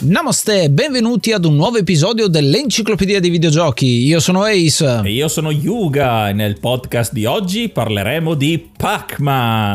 Namaste, benvenuti ad un nuovo episodio dell'Enciclopedia dei Videogiochi. Io sono Ace. E io sono Yuga e nel podcast di oggi parleremo di Pac-Man.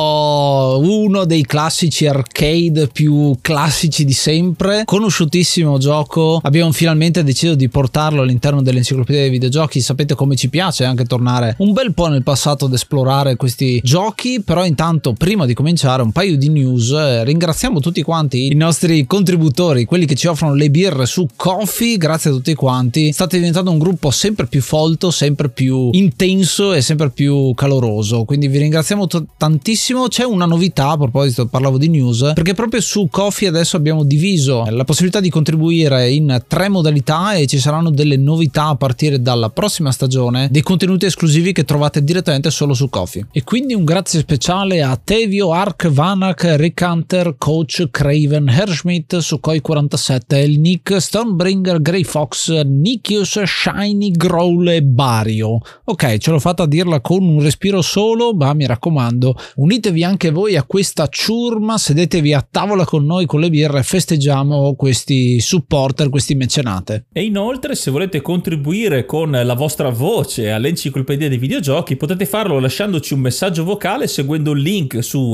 Oh, uno dei classici arcade più classici di sempre. Conosciutissimo gioco. Abbiamo finalmente deciso di portarlo all'interno dell'Enciclopedia dei Videogiochi. Sapete come ci piace anche tornare un bel po' nel passato ad esplorare questi giochi. Però intanto, prima di cominciare, un paio di news. Ringraziamo tutti quanti i nostri contributori, quelli che ci offrono le birre su Ko-fi. Grazie a tutti quanti, state diventando un gruppo sempre più folto, sempre più intenso e sempre più caloroso, quindi vi ringraziamo tantissimo. C'è una novità a proposito, parlavo di news, perché proprio su Ko-fi adesso abbiamo diviso la possibilità di contribuire in 3 modalità e ci saranno delle novità a partire dalla prossima stagione, dei contenuti esclusivi che trovate direttamente solo su Ko-fi. E quindi un grazie speciale a Tevio, Ark, Vanak, Rick Hunter, Coach, Craven, Herschmidt, Sukhoi 47, il Nick, Stonebringer, Grey Fox, Nikius, Shiny, Growl e Bario. Ok, ce l'ho fatta a dirla con un respiro solo, ma mi raccomando, unitevi anche voi a questa ciurma, sedetevi a tavola con noi con le birre e festeggiamo questi supporter, questi mecenate. E inoltre, se volete contribuire con la vostra voce all'Enciclopedia dei Videogiochi, potete farlo lasciandoci un messaggio vocale seguendo il link su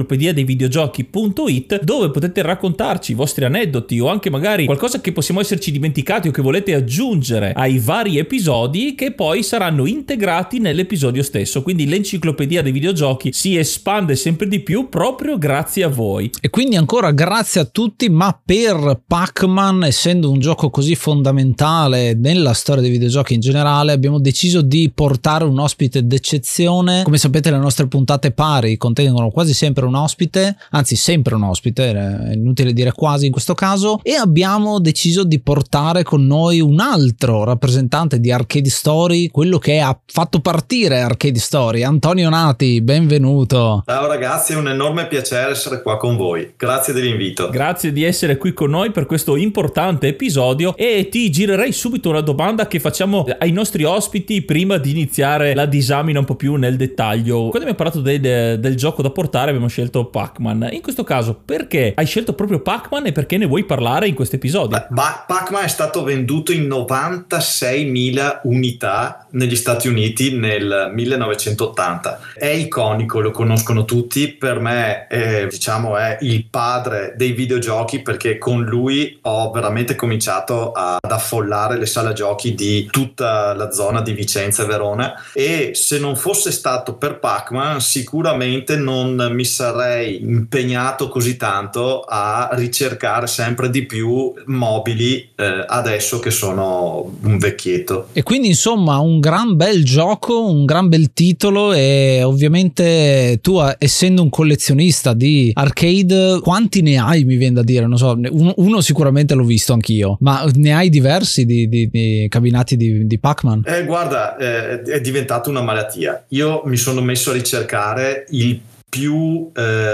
enciclopediadeivideogiochi.it, dove potete raccontarci i vostri aneddoti o anche magari qualcosa che possiamo esserci dimenticati o che volete aggiungere ai vari episodi, che poi saranno integrati nell'episodio stesso. Quindi l'Enciclopedia dei Videogiochi si espande sempre di più proprio grazie a voi. E quindi ancora grazie a tutti, ma per Pac-Man, essendo un gioco così fondamentale nella storia dei videogiochi in generale, abbiamo deciso di portare un ospite d'eccezione. Come sapete, le nostre puntate pari contengono quasi sempre un ospite, anzi sempre un ospite, è inutile dire quasi in questo caso, e abbiamo deciso di portare con noi un altro rappresentante di Arcade Story, quello che ha fatto partire Arcade Story, Antonio Nati. Benvenuto. Ciao ragazzi, è un enorme piacere essere qua con voi, grazie dell'invito. Grazie di essere qui con noi per questo importante episodio, e ti girerei subito una domanda che facciamo ai nostri ospiti prima di iniziare la disamina un po' più nel dettaglio. Quando abbiamo parlato del gioco da portare abbiamo scelto Pac-Man. In questo caso perché hai scelto proprio Pac-Man e perché ne vuoi parlare in questo episodio? Pac-Man è stato venduto in 96.000 unità negli Stati Uniti nel 1980. È iconico, lo conoscono tutti. Per me è il padre dei videogiochi, perché con lui ho veramente cominciato ad affollare le sale giochi di tutta la zona di Vicenza e Verona, e se non fosse stato per Pac-Man sicuramente non mi sarei impegnato così tanto a ricercare sempre di più mobili adesso che sono un vecchietto. E quindi insomma un gran bel gioco, un gran bel titolo. E ovviamente tu, essendo un collezionista di arcade, quanti ne hai, mi viene da dire? Non so, uno sicuramente l'ho visto anch'io, ma ne hai diversi di cabinati di Pac-Man? Guarda, è diventata una malattia. Io mi sono messo a ricercare il più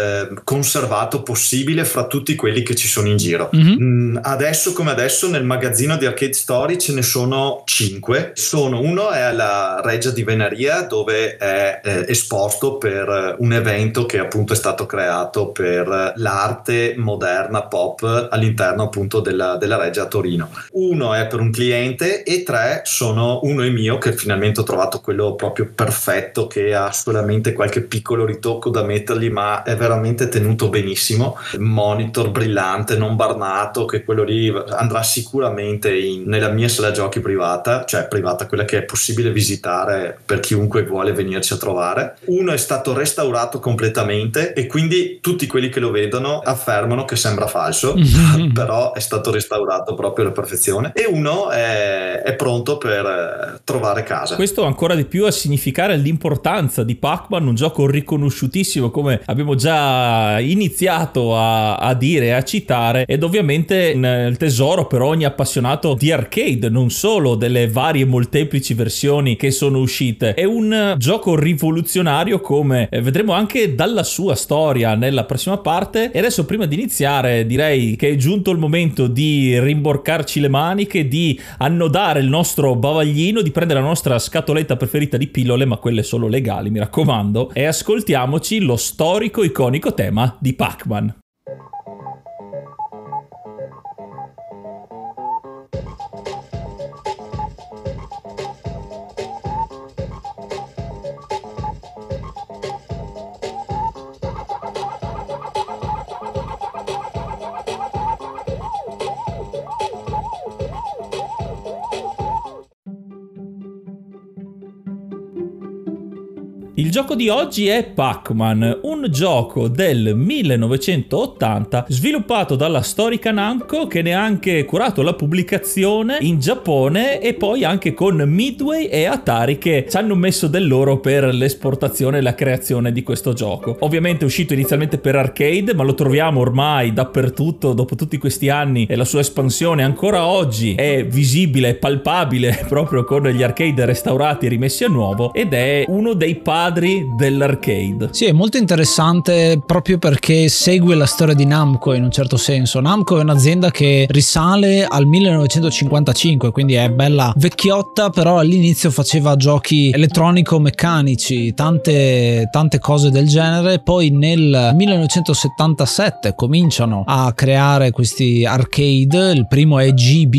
conservato possibile fra tutti quelli che ci sono in giro. Adesso come adesso nel magazzino di Arcade Story ce ne sono 5. Uno è alla Reggia di Venaria, dove è esposto per un evento che appunto è stato creato per l'arte moderna pop all'interno appunto della Reggia a Torino. Uno è per un cliente e 3 sono, uno è mio, che finalmente ho trovato quello proprio perfetto, che ha solamente qualche piccolo ritocco da mettergli, ma è veramente tenuto benissimo. Monitor brillante, non barnato, che quello lì andrà sicuramente nella mia sala giochi privata, cioè privata, quella che è possibile visitare per chiunque vuole venirci a trovare. Uno è stato restaurato completamente e quindi tutti quelli che lo vedono affermano che sembra falso, però è stato restaurato proprio alla perfezione. E uno è pronto per trovare casa. Questo ancora di più a significare l'importanza di Pac-Man, un gioco riconosciutissimo, come abbiamo già iniziato a dire e a citare, ed ovviamente il tesoro per ogni appassionato di arcade, non solo delle varie molteplici versioni che sono uscite. È un gioco rivoluzionario, come vedremo anche dalla sua storia nella prossima parte. E adesso, prima di iniziare, direi che è giunto il momento di rimborcarci le maniche, di annodare il nostro bavaglino, di prendere la nostra scatoletta preferita di pillole, ma quelle solo legali, mi raccomando, e ascoltiamoci lo storico iconico tema di Pac-Man. gioco di oggi è Pac-Man, un gioco del 1980 sviluppato dalla storica Namco, che ne ha anche curato la pubblicazione in Giappone, e poi anche con Midway e Atari che ci hanno messo del loro per l'esportazione e la creazione di questo gioco. Ovviamente è uscito inizialmente per arcade, ma lo troviamo ormai dappertutto dopo tutti questi anni, e la sua espansione ancora oggi è visibile e palpabile proprio con gli arcade restaurati e rimessi a nuovo, ed è uno dei padri dell'arcade. Sì, è molto interessante proprio perché segue la storia di Namco in un certo senso. Namco è un'azienda che risale al 1955, quindi è bella vecchiotta, però all'inizio faceva giochi elettronico-meccanici, tante cose del genere. Poi nel 1977 cominciano a creare questi arcade. Il primo è GB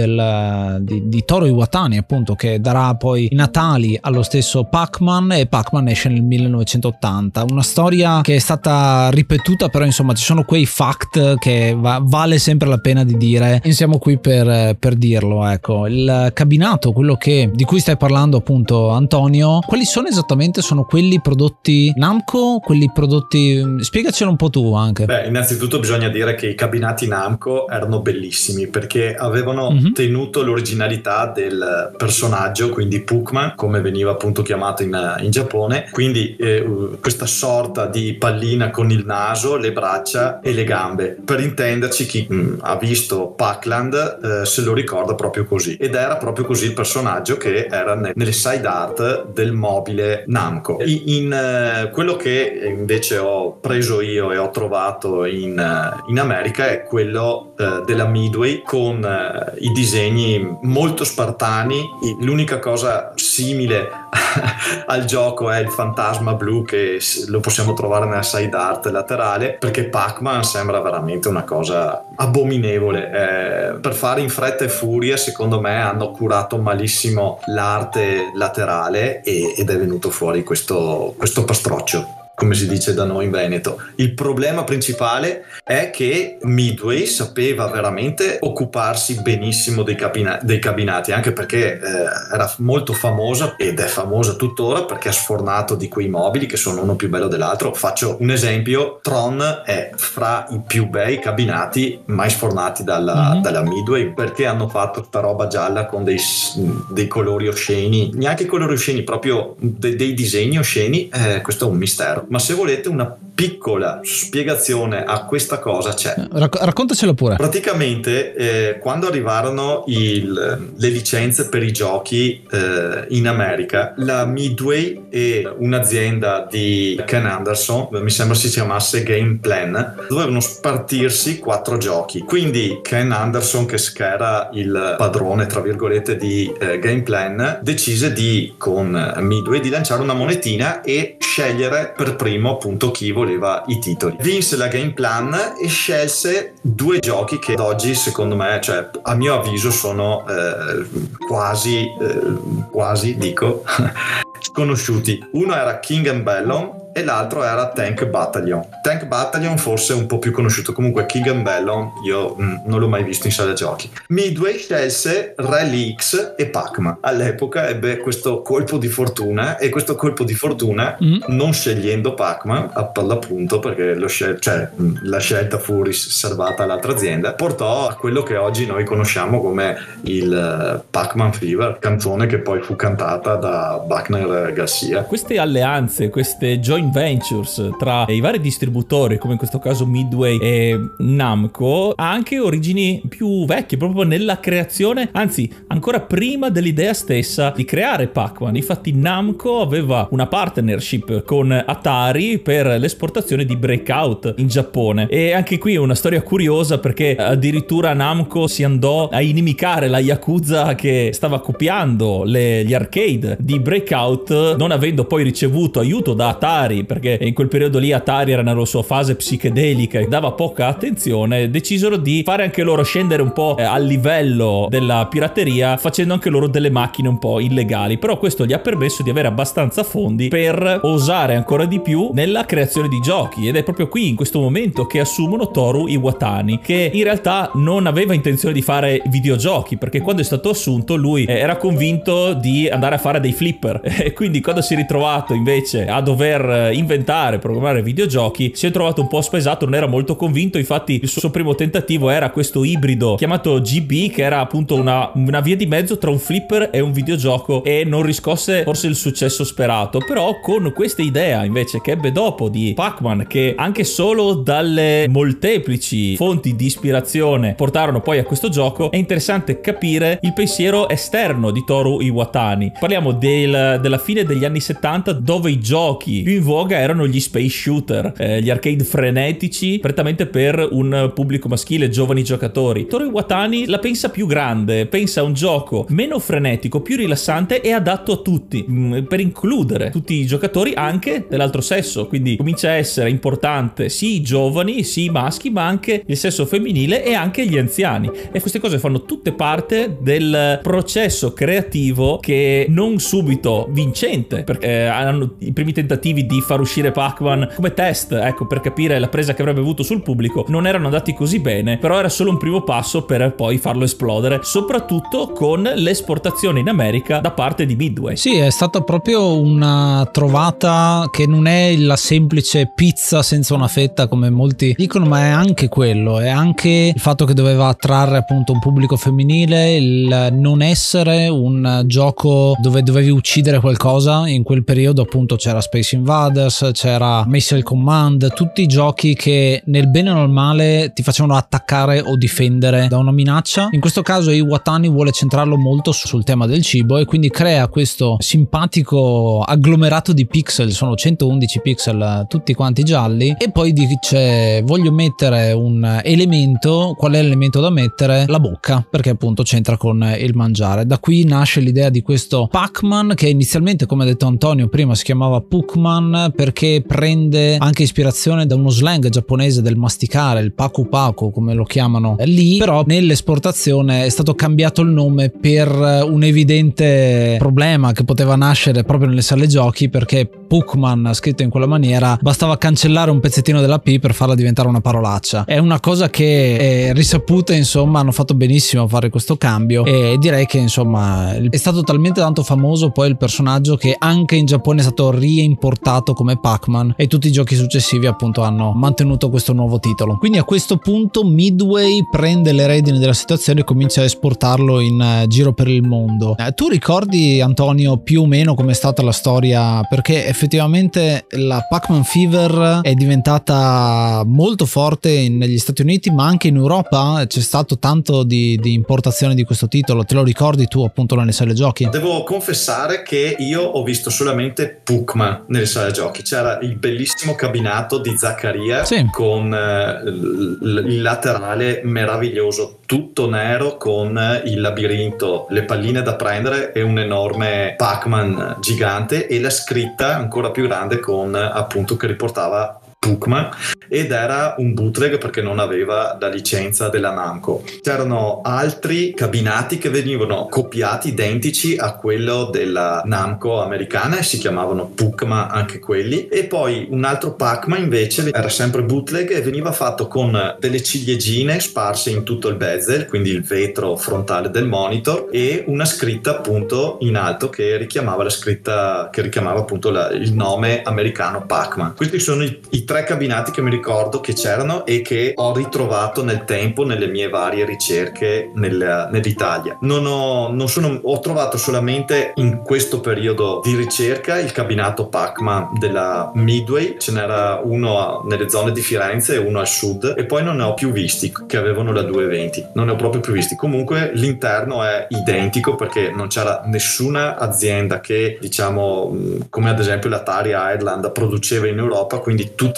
di Toru Iwatani, appunto, che darà poi i natali allo stesso Pac-Man, e Pac-Man esce nel 1980. Una storia che è stata ripetuta, però insomma ci sono quei fact che vale sempre la pena di dire, e siamo qui per dirlo. Ecco, il cabinato, quello di cui stai parlando appunto Antonio, quali sono esattamente? Sono quelli prodotti Namco? Quelli prodotti... Spiegacelo un po' tu anche. Beh, innanzitutto bisogna dire che i cabinati Namco erano bellissimi perché avevano tenuto l'originalità del personaggio, quindi Puckman, come veniva appunto chiamato in Giappone, quindi questa sorta di pallina con il naso, le braccia e le gambe. Per intenderci, chi ha visto Pac-Land se lo ricorda proprio così, ed era proprio così il personaggio che era nelle side art del mobile Namco. In quello che invece ho preso io e ho trovato in America è quello della Midway, con i disegni molto spartani. L'unica cosa simile al gioco è il fantasma blu, che lo possiamo trovare nella side art laterale, perché Pac-Man sembra veramente una cosa abominevole. Per fare in fretta e furia, secondo me hanno curato malissimo l'arte laterale ed è venuto fuori questo pastroccio, come si dice da noi in Veneto. Il problema principale è che Midway sapeva veramente occuparsi benissimo dei cabinati, anche perché era molto famosa, ed è famosa tuttora, perché ha sfornato di quei mobili che sono uno più bello dell'altro. Faccio un esempio: Tron è fra i più bei cabinati mai sfornati dalla Midway, perché hanno fatto sta roba gialla con dei colori osceni, neanche colori osceni, proprio dei disegni osceni. Questo è un mistero. Ma se volete una piccola spiegazione a questa cosa c'è. Raccontacelo pure. Praticamente quando arrivarono le licenze per i giochi in America, la Midway e un'azienda di Ken Anderson, mi sembra si chiamasse Game Plan, dovevano spartirsi 4 giochi. Quindi Ken Anderson, che era il padrone tra virgolette di Game Plan, decise con Midway di lanciare una monetina e scegliere per primo appunto chi voleva i titoli. Vinse la Game Plan e scelse 2 giochi che ad oggi, secondo me, cioè a mio avviso, sono quasi dico sconosciuti. Uno era King and Bellon e l'altro era Tank Battalion. Tank Battalion forse è un po' più conosciuto, comunque King and Bellon io non l'ho mai visto in sala giochi. Midway scelse Rally X e Pac-Man. All'epoca ebbe questo colpo di fortuna, e questo colpo di fortuna, non scegliendo Pac-Man per l'appunto, perché la scelta fu riservata all'altra azienda, portò a quello che oggi noi conosciamo come il Pac-Man Fever, canzone che poi fu cantata da Buckner Garcia. Queste alleanze, queste joint ventures tra i vari distributori, come in questo caso Midway e Namco, ha anche origini più vecchie, proprio nella creazione, anzi ancora prima dell'idea stessa di creare Pac-Man. Infatti Namco aveva una partnership con Atari per l'esportazione di Breakout in Giappone, e anche qui è una storia curiosa, perché addirittura Namco si andò a inimicare la Yakuza che stava copiando gli arcade di Breakout, non avendo poi ricevuto aiuto da Atari Atari, perché in quel periodo lì Atari era nella sua fase psichedelica e dava poca attenzione, decisero di fare anche loro scendere un po' al livello della pirateria, facendo anche loro delle macchine un po' illegali. Però questo gli ha permesso di avere abbastanza fondi per osare ancora di più nella creazione di giochi, ed è proprio qui in questo momento che assumono Toru Iwatani, che in realtà non aveva intenzione di fare videogiochi, perché quando è stato assunto lui era convinto di andare a fare dei flipper e quindi quando si è ritrovato invece a dover inventare, programmare videogiochi, si è trovato un po' spaesato, non era molto convinto. Infatti il suo primo tentativo era questo ibrido chiamato GB, che era appunto una via di mezzo tra un flipper e un videogioco, e non riscosse forse il successo sperato. Però con questa idea invece che ebbe dopo di Pac-Man, che anche solo dalle molteplici fonti di ispirazione portarono poi a questo gioco, è interessante capire il pensiero esterno di Toru Iwatani. Parliamo della fine degli anni 70, dove i giochi più in voga erano gli space shooter, gli arcade frenetici prettamente per un pubblico maschile, giovani giocatori. Toru Iwatani la pensa più grande, pensa a un gioco meno frenetico, più rilassante e adatto a tutti, per includere tutti i giocatori anche dell'altro sesso. Quindi comincia a essere importante sì i giovani, sì i maschi, ma anche il sesso femminile e anche gli anziani, e queste cose fanno tutte parte del processo creativo, che non subito vincente, perché hanno i primi tentativi di far uscire Pac-Man come test, ecco, per capire la presa che avrebbe avuto sul pubblico, non erano andati così bene, però era solo un primo passo per poi farlo esplodere, soprattutto con l'esportazione in America da parte di Midway. Sì, è stata proprio una trovata che non è la semplice pizza senza una fetta come molti dicono, ma è anche quello, è anche il fatto che doveva attrarre appunto un pubblico femminile, il non essere un gioco dove dovevi uccidere qualcosa. In quel periodo appunto c'era Space Invaders, c'era Missile Command, tutti i giochi che nel bene o nel male ti facevano attaccare o difendere da una minaccia. In questo caso Iwatani vuole centrarlo molto sul tema del cibo e quindi crea questo simpatico agglomerato di pixel, sono 111 pixel tutti quanti gialli, e poi dice voglio mettere un elemento. Qual è l'elemento da mettere? La bocca, perché appunto c'entra con il mangiare. Da qui nasce l'idea di questo Pac-Man, che inizialmente, come ha detto Antonio prima, si chiamava Puckman perché prende anche ispirazione da uno slang giapponese del masticare, il paku paku come lo chiamano lì, però nell'esportazione è stato cambiato il nome per un evidente problema che poteva nascere proprio nelle sale giochi, perché Puckman scritto in quella maniera bastava cancellare un pezzettino della P per farla diventare una parolaccia. È una cosa che è risaputa, insomma, hanno fatto benissimo a fare questo cambio, e direi che insomma è stato talmente tanto famoso poi il personaggio che anche in Giappone è stato reimportato come Pac-Man, e tutti i giochi successivi appunto hanno mantenuto questo nuovo titolo. Quindi a questo punto Midway prende le redini della situazione e comincia a esportarlo in giro per il mondo. Tu ricordi, Antonio, più o meno com'è stata la storia? Perché effettivamente la Pac-Man Fever è diventata molto forte negli Stati Uniti, ma anche in Europa c'è stato tanto di importazione di questo titolo. Te lo ricordi tu appunto nelle sale giochi? Devo confessare che io ho visto solamente Puckman nelle sale giochi. C'era il bellissimo cabinato di Zaccaria, sì, con il laterale meraviglioso, tutto nero, con il labirinto, le palline da prendere e un enorme Pac-Man gigante, e la scritta ancora più grande con appunto che riportava Puckman, ed era un bootleg perché non aveva la licenza della Namco. C'erano altri cabinati che venivano copiati identici a quello della Namco americana e si chiamavano Puckman anche quelli, e poi un altro Pac-Man invece era sempre bootleg e veniva fatto con delle ciliegine sparse in tutto il bezel, quindi il vetro frontale del monitor, e una scritta appunto in alto che richiamava la scritta, che richiamava appunto il nome americano Pac-Man. Questi sono i tre cabinati che mi ricordo che c'erano e che ho ritrovato nel tempo nelle mie varie ricerche nell'Italia. Ho trovato solamente in questo periodo di ricerca il cabinato Pac-Man della Midway, ce n'era uno nelle zone di Firenze e uno al sud, e poi non ne ho più visti che avevano la 220, non ne ho proprio più visti. Comunque l'interno è identico perché non c'era nessuna azienda che, diciamo, come ad esempio l'Atari Ireland produceva in Europa, quindi tutti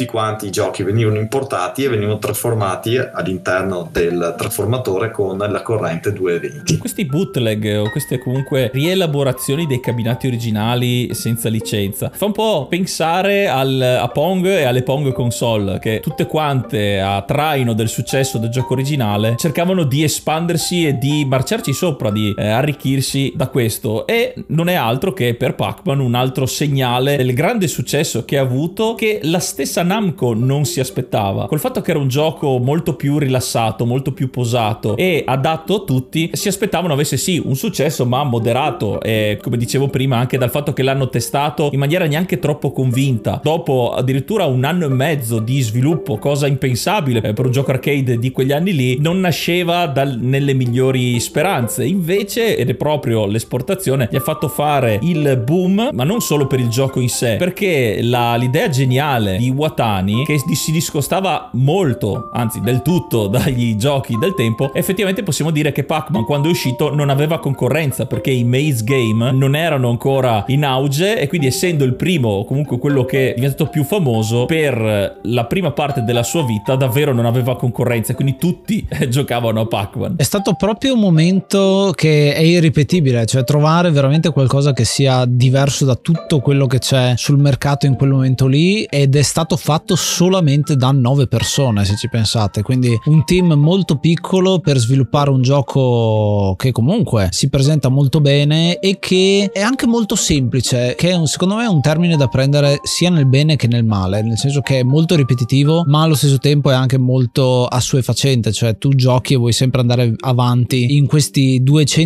quanti i giochi venivano importati e venivano trasformati all'interno del trasformatore con la corrente 220. Questi bootleg o queste comunque rielaborazioni dei cabinati originali senza licenza fa un po' pensare a Pong e alle Pong console, che tutte quante a traino del successo del gioco originale cercavano di espandersi e di marciarci sopra, di arricchirsi da questo, e non è altro che per Pac-Man un altro segnale del grande successo che ha avuto, che la stessa Namco non si aspettava. Col fatto che era un gioco molto più rilassato, molto più posato e adatto a tutti, si aspettavano avesse sì un successo ma moderato, e come dicevo prima anche dal fatto che l'hanno testato in maniera neanche troppo convinta, dopo addirittura un anno e mezzo di sviluppo, cosa impensabile per un gioco arcade di quegli anni lì, non nasceva nelle migliori speranze. Invece, ed è proprio l'esportazione, gli ha fatto fare il boom, ma non solo per il gioco in sé, perché l'idea geniale di Iwatani, che si discostava molto, anzi del tutto, dagli giochi del tempo, effettivamente possiamo dire che Pac-Man quando è uscito non aveva concorrenza, perché i maze game non erano ancora in auge, e quindi essendo il primo, o comunque quello che è diventato più famoso, per la prima parte della sua vita davvero non aveva concorrenza, quindi tutti giocavano a Pac-Man. È stato proprio un momento che è irripetibile, cioè trovare veramente qualcosa che sia diverso da tutto quello che c'è sul mercato in quel momento lì, ed è stato fatto solamente da 9 persone, se ci pensate, quindi un team molto piccolo per sviluppare un gioco che comunque si presenta molto bene e che è anche molto semplice, che è secondo me è un termine da prendere sia nel bene che nel male, nel senso che è molto ripetitivo ma allo stesso tempo è anche molto assuefacente, cioè tu giochi e vuoi sempre andare avanti in questi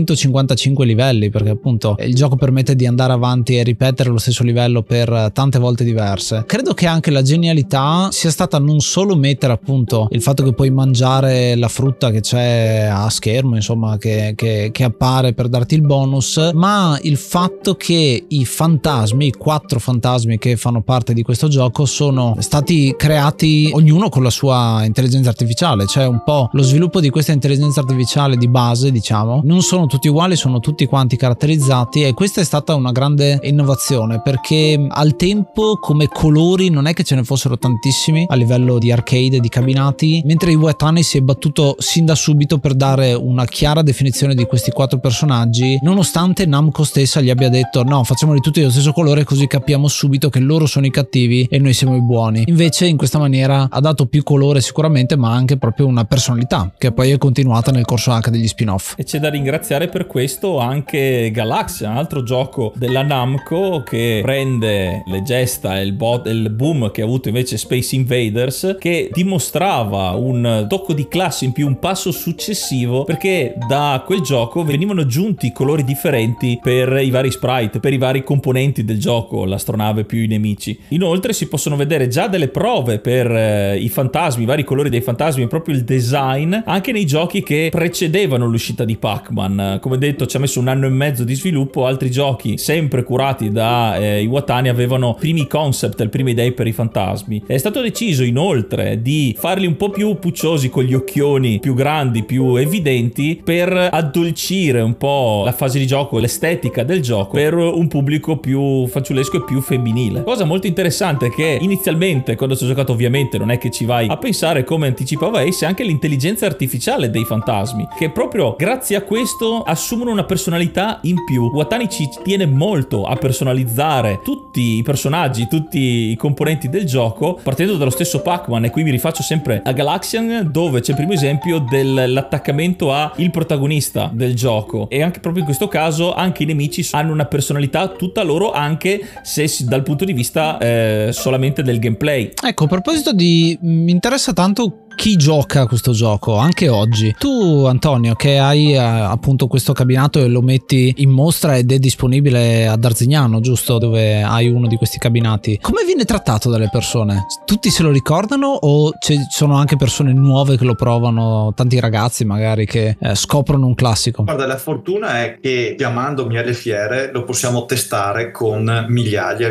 255 livelli, perché appunto il gioco permette di andare avanti e ripetere lo stesso livello per tante volte diverse. Credo che anche la genialità sia stata non solo mettere appunto il fatto che puoi mangiare la frutta che c'è a schermo, insomma che appare per darti il bonus, ma il fatto che i fantasmi, i 4 fantasmi che fanno parte di questo gioco, sono stati creati ognuno con la sua intelligenza artificiale, cioè un po' lo sviluppo di questa intelligenza artificiale di base, diciamo, non sono tutti uguali, sono tutti quanti caratterizzati, e questa è stata una grande innovazione, perché al tempo come colori non è che ce ne fossero tantissimi a livello di arcade e di cabinati, mentre Iwatani si è battuto sin da subito per dare una chiara definizione di questi 4 personaggi, nonostante Namco stessa gli abbia detto no, facciamoli tutti dello stesso colore così capiamo subito che loro sono i cattivi e noi siamo i buoni. Invece in questa maniera ha dato più colore sicuramente, ma anche proprio una personalità che poi è continuata nel corso anche degli spin-off. E c'è da ringraziare per questo anche Galaxia, un altro gioco della Namco che prende le gesta e il boom che ha avuto invece Space Invaders, che dimostrava un tocco di classe in più, un passo successivo, perché da quel gioco venivano aggiunti colori differenti per i vari sprite, per i vari componenti del gioco, l'astronave più i nemici. Inoltre si possono vedere già delle prove per i fantasmi, i vari colori dei fantasmi e proprio il design anche nei giochi che precedevano l'uscita di Pac-Man. Come detto, ci ha messo un anno e mezzo di sviluppo, altri giochi sempre curati da Iwatani avevano primi concept, le prime idee per i fantasmi. È stato deciso inoltre di farli un po' più pucciosi, con gli occhioni più grandi, più evidenti, per addolcire un po' la fase di gioco, l'estetica del gioco per un pubblico più fanciullesco e più femminile. Cosa molto interessante, che inizialmente quando ci ho giocato ovviamente non è che ci vai a pensare, come anticipava Ace, anche l'intelligenza artificiale dei fantasmi, che proprio grazie a questo assumono una personalità in più. Iwatani ci tiene molto a personalizzare tutti i personaggi, tutti i componenti del gioco, partendo dallo stesso Pac-Man, e qui mi rifaccio sempre a Galaxian, dove c'è il primo esempio dell'attaccamento a il protagonista del gioco, e anche proprio in questo caso anche i nemici hanno una personalità tutta loro, anche se dal punto di vista solamente del gameplay. Ecco, a proposito mi interessa tanto chi gioca a questo gioco anche oggi. Tu, Antonio, che hai appunto questo cabinato e lo metti in mostra ed è disponibile ad Arzignano, giusto? Dove hai uno di questi cabinati. Come viene trattato dalle persone? Tutti se lo ricordano o ci sono anche persone nuove che lo provano, tanti ragazzi magari che scoprono un classico? Guarda, la fortuna è che chiamandomi alle fiere lo possiamo testare con migliaia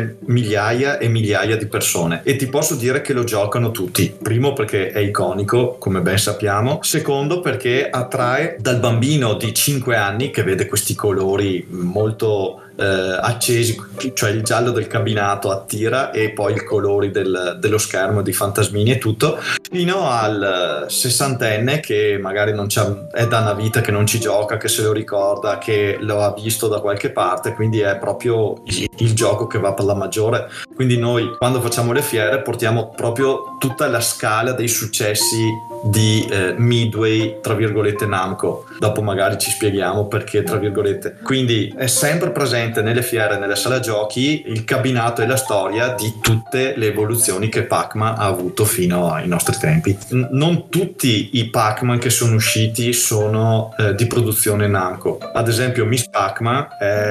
e migliaia di persone, e ti posso dire che lo giocano tutti. Primo perché è iconico, come ben sappiamo. Secondo perché attrae dal bambino di 5 anni che vede questi colori molto accesi, cioè il giallo del cabinato attira e poi i colori dello schermo di fantasmini e tutto, fino al sessantenne che magari è da una vita che non ci gioca, che se lo ricorda, che lo ha visto da qualche parte, quindi è proprio il gioco che va per la maggiore. Quindi noi quando facciamo le fiere portiamo proprio tutta la scala dei successi di Midway tra virgolette Namco, dopo magari ci spieghiamo perché tra virgolette. Quindi è sempre presente nelle fiere, nelle sale giochi, il cabinato e la storia di tutte le evoluzioni che Pac-Man ha avuto fino ai nostri tempi. Non tutti i Pac-Man che sono usciti sono di produzione Namco, ad esempio Miss Pac-Man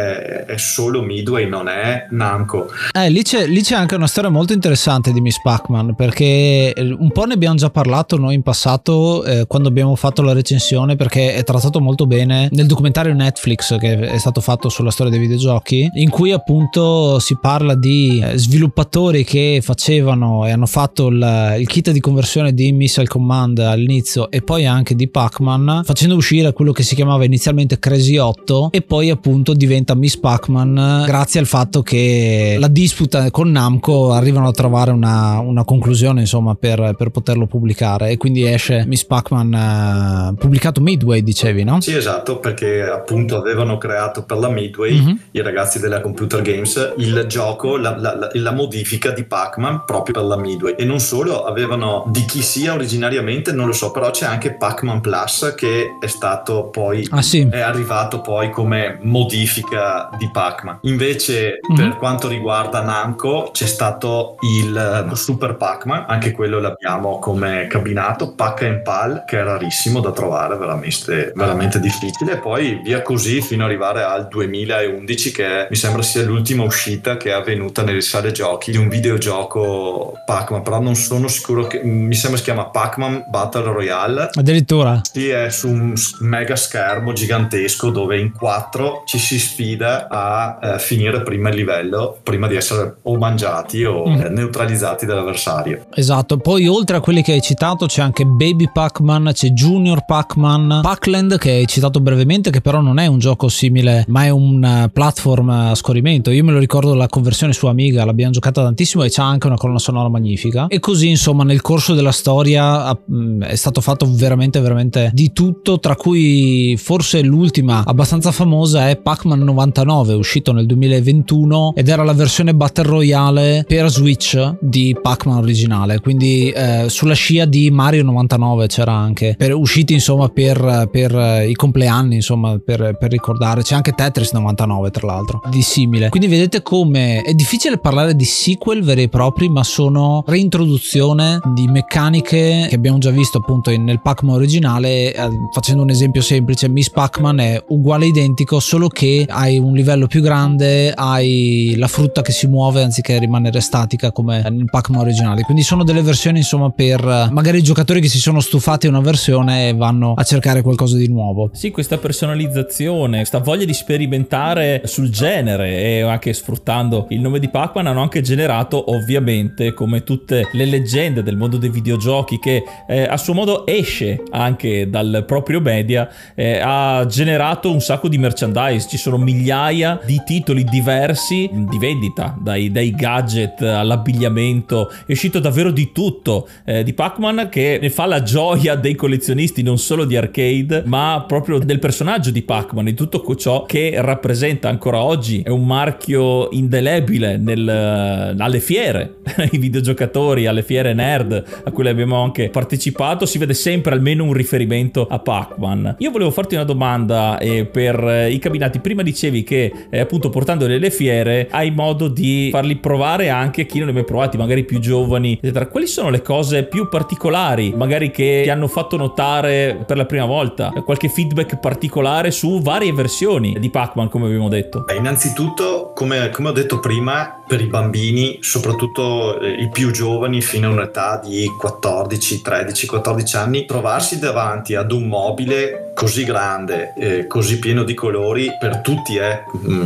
è solo Midway, non è Namco. Lì c'è anche una storia molto interessante di Miss Pac-Man, perché un po' ne abbiamo già parlato noi in passato quando abbiamo fatto la recensione, perché è trattato molto bene nel documentario Netflix che è stato fatto sulla storia dei videogiochi, in cui appunto si parla di sviluppatori che facevano e hanno fatto il kit di conversione di Missile Command all'inizio e poi anche di Pac-Man, facendo uscire quello che si chiamava inizialmente Crazy 8 e poi appunto diventa Miss Pac-Man grazie al fatto che la disputa con Namco arrivano a trovare una conclusione, insomma, per poterlo pubblicare, e quindi esce Miss Pac-Man pubblicato Midway, dicevi, no? Sì, esatto, perché appunto avevano creato per la Midway, i ragazzi della Computer Games, il gioco, la modifica di Pac-Man proprio per la Midway. E non solo, avevano, di chi sia originariamente non lo so, però c'è anche Pac-Man Plus che è stato poi è arrivato poi come modifica di Pac-Man. Invece per quanto riguarda Namco c'è stato il Super Pac-Man, anche quello l'abbiamo come cabinato, Pac and Pal, che è rarissimo da trovare, veramente difficile, e poi via così fino ad arrivare al 2011, che mi sembra sia l'ultima uscita che è avvenuta nelle sale giochi di un videogioco Pac-Man, però non sono sicuro, mi sembra si chiama Pac-Man Battle Royale. Addirittura? Sì, è su un mega schermo gigantesco dove in 4 ci si sfida a finire prima il livello, prima di essere o mangiati o neutralizzati dall'avversario. Esatto, poi oltre a quelli che hai citato c'è anche Baby Pac-Man, c'è Junior Pac-Man, Pac-Land che hai citato brevemente, che però non è un gioco simile ma è un platform a scorrimento. Io me lo ricordo, la conversione su Amiga l'abbiamo giocata tantissimo e c'ha anche una colonna sonora magnifica, e così insomma nel corso della storia è stato fatto veramente di tutto, tra cui forse l'ultima abbastanza famosa è Pac-Man 99, uscito nel 2021 ed era la versione Battle Royale per Switch di Pac-Man originale, quindi sulla scia di Mario 99 c'era anche, usciti insomma per i compleanni, insomma per ricordare. C'è anche Tetris 99 tra l'altro di simile, quindi vedete come è difficile parlare di sequel veri e propri, ma sono reintroduzione di meccaniche che abbiamo già visto appunto nel Pac-Man originale. Facendo un esempio semplice, Miss Pac-Man è uguale identico, solo che hai un livello più grande, hai la frutta che si muove anziché rimanere statica come nel Pac-Man originale, quindi sono delle versioni insomma per magari i giocatori che si sono stufati una versione e vanno a cercare qualcosa di nuovo. Sì, questa personalizzazione, questa voglia di sperimentare sul genere, e anche sfruttando il nome di Pac-Man hanno anche generato, ovviamente come tutte le leggende del mondo dei videogiochi, che a suo modo esce anche dal proprio media, ha generato un sacco di merchandise. Ci sono migliaia di titoli diversi di vendita, dai gadget all'abbigliamento, è uscito davvero di tutto di Pac-Man, che ne fa la gioia dei collezionisti non solo di arcade ma proprio del personaggio di Pac-Man, di tutto ciò che rappresenta ancora oggi. È un marchio indelebile alle fiere, ai videogiocatori, alle fiere nerd a cui abbiamo anche partecipato, si vede sempre almeno un riferimento a Pac-Man. Io volevo farti una domanda per i cabinati. Prima dicevi che appunto portandoli alle fiere hai modo di farli provare anche a chi non li ha mai provati, magari più giovani, eccetera. Quali sono le cose più particolari magari che ti hanno fatto notare per la prima volta? Qualche feedback particolare su varie versioni di Pac-Man, come abbiamo detto? Innanzitutto, come ho detto prima, per i bambini, soprattutto i più giovani fino a un'età di 14, 13, 14 anni, trovarsi davanti ad un mobile così grande, così pieno di colori, per tutti è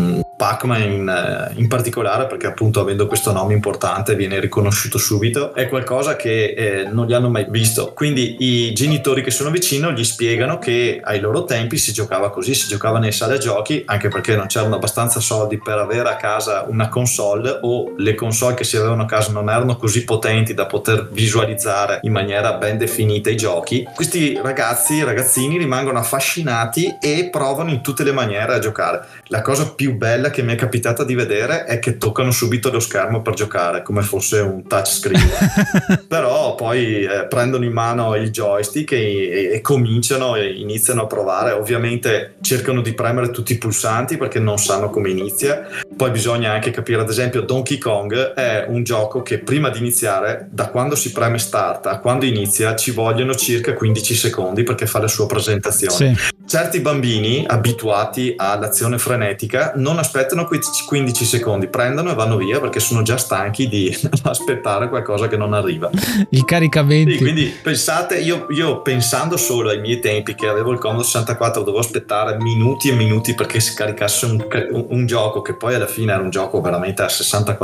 Pac-Man in particolare, perché appunto avendo questo nome importante viene riconosciuto subito, è qualcosa che non gli hanno mai visto. Quindi i genitori che sono vicino gli spiegano che ai loro tempi si giocava così, si giocava nelle sale giochi, anche perché non c'erano abbastanza soldi per avere a casa una console, o le console che si avevano a casa non erano così potenti da poter visualizzare in maniera ben definita i giochi. Questi ragazzini rimangono affascinati e provano in tutte le maniere a giocare. La cosa più bella che mi è capitata di vedere è che toccano subito lo schermo per giocare come fosse un touchscreen però poi prendono in mano il joystick e cominciano e iniziano a provare. Ovviamente cercano di premere tutti i pulsanti perché non sanno come inizia. Poi bisogna anche capire, ad esempio Donkey Kong è un gioco che prima di iniziare, da quando si preme start a quando inizia, ci vogliono circa 15 secondi perché fa la sua presentazione. Sì. Certi bambini abituati all'azione frenetica non aspettano quei 15 secondi, prendono e vanno via perché sono già stanchi di aspettare qualcosa che non arriva. Il caricamento. Sì, quindi pensate, io pensando solo ai miei tempi che avevo il Commodore 64, dovevo aspettare minuti e minuti perché si caricasse un gioco che poi alla fine era un gioco veramente a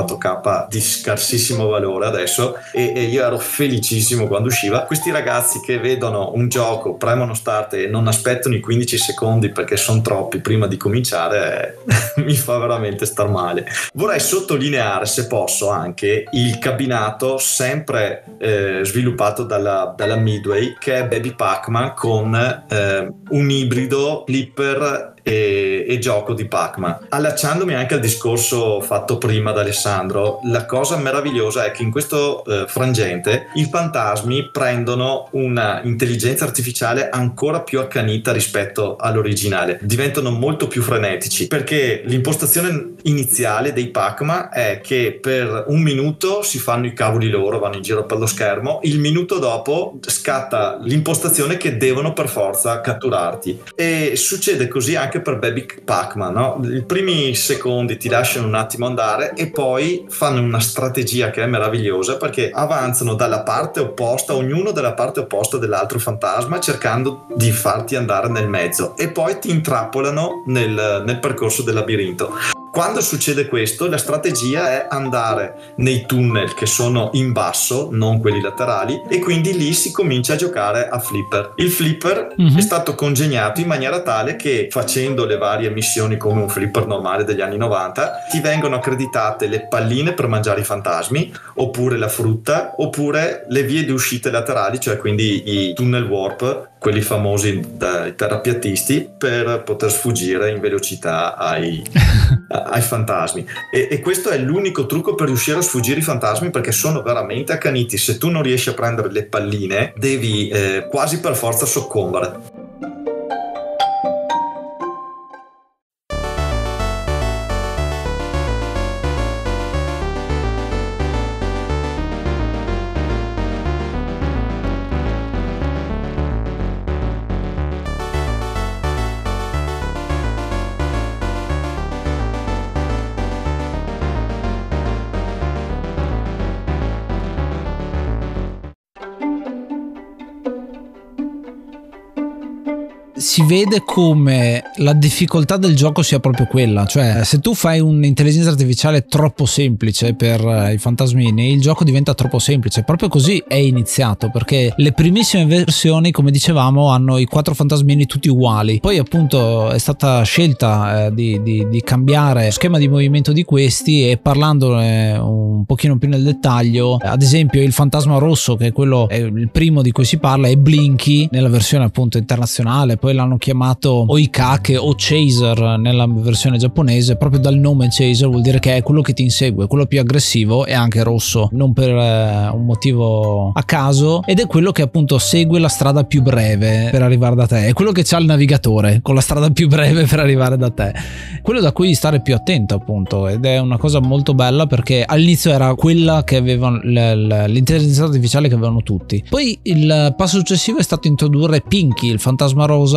64k di scarsissimo valore adesso, e io ero felicissimo quando usciva. Questi ragazzi che vedono un gioco, premono start e non aspettano i 15 secondi perché sono troppi prima di cominciare, mi fa veramente star male. Vorrei sottolineare, se posso, anche il cabinato sempre sviluppato dalla Midway, che è Baby Pac-Man con un ibrido flipper e gioco di Pac-Man. Allacciandomi anche al discorso fatto prima da Alessandro, la cosa meravigliosa è che in questo frangente i fantasmi prendono una intelligenza artificiale ancora più accanita rispetto all'originale, diventano molto più frenetici, perché l'impostazione iniziale dei Pac-Man è che per un minuto si fanno i cavoli loro, vanno in giro per lo schermo, il minuto dopo scatta l'impostazione che devono per forza catturarti, e succede così anche per Baby Pac-Man, no? I primi secondi ti lasciano un attimo andare e poi fanno una strategia che è meravigliosa, perché avanzano dalla parte opposta, ognuno dalla parte opposta dell'altro fantasma, cercando di farti andare nel mezzo, e poi ti intrappolano nel percorso del labirinto. Quando succede questo, la strategia è andare nei tunnel che sono in basso, non quelli laterali, e quindi lì si comincia a giocare a flipper. Il flipper è stato congegnato in maniera tale che, facendo le varie missioni come un flipper normale degli anni 90, ti vengono accreditate le palline per mangiare i fantasmi, oppure la frutta, oppure le vie di uscite laterali, cioè quindi i tunnel warp, quelli famosi dai terrapiattisti, per poter sfuggire in velocità ai fantasmi. E questo è l'unico trucco per riuscire a sfuggire i fantasmi, perché sono veramente accaniti. Se tu non riesci a prendere le palline, devi quasi per forza soccombere. Si vede come la difficoltà del gioco sia proprio quella, cioè se tu fai un'intelligenza artificiale troppo semplice per i fantasmini, il gioco diventa troppo semplice. Proprio così è iniziato, perché le primissime versioni, come dicevamo, hanno i 4 fantasmini tutti uguali. Poi appunto è stata scelta di cambiare lo schema di movimento di questi, e parlandone un pochino più nel dettaglio, ad esempio il fantasma rosso, che è il primo di cui si parla, è Blinky nella versione appunto internazionale. Poi l'hanno chiamato Oikake o Chaser nella versione giapponese, proprio dal nome Chaser, vuol dire che è quello che ti insegue, quello più aggressivo, è anche rosso, non per un motivo a caso, ed è quello che appunto segue la strada più breve per arrivare da te, è quello che c'ha il navigatore con la strada più breve per arrivare da te, quello da cui stare più attento appunto, ed è una cosa molto bella, perché all'inizio era quella che aveva l'intelligenza artificiale che avevano tutti. Poi il passo successivo è stato introdurre Pinky, il fantasma rosa,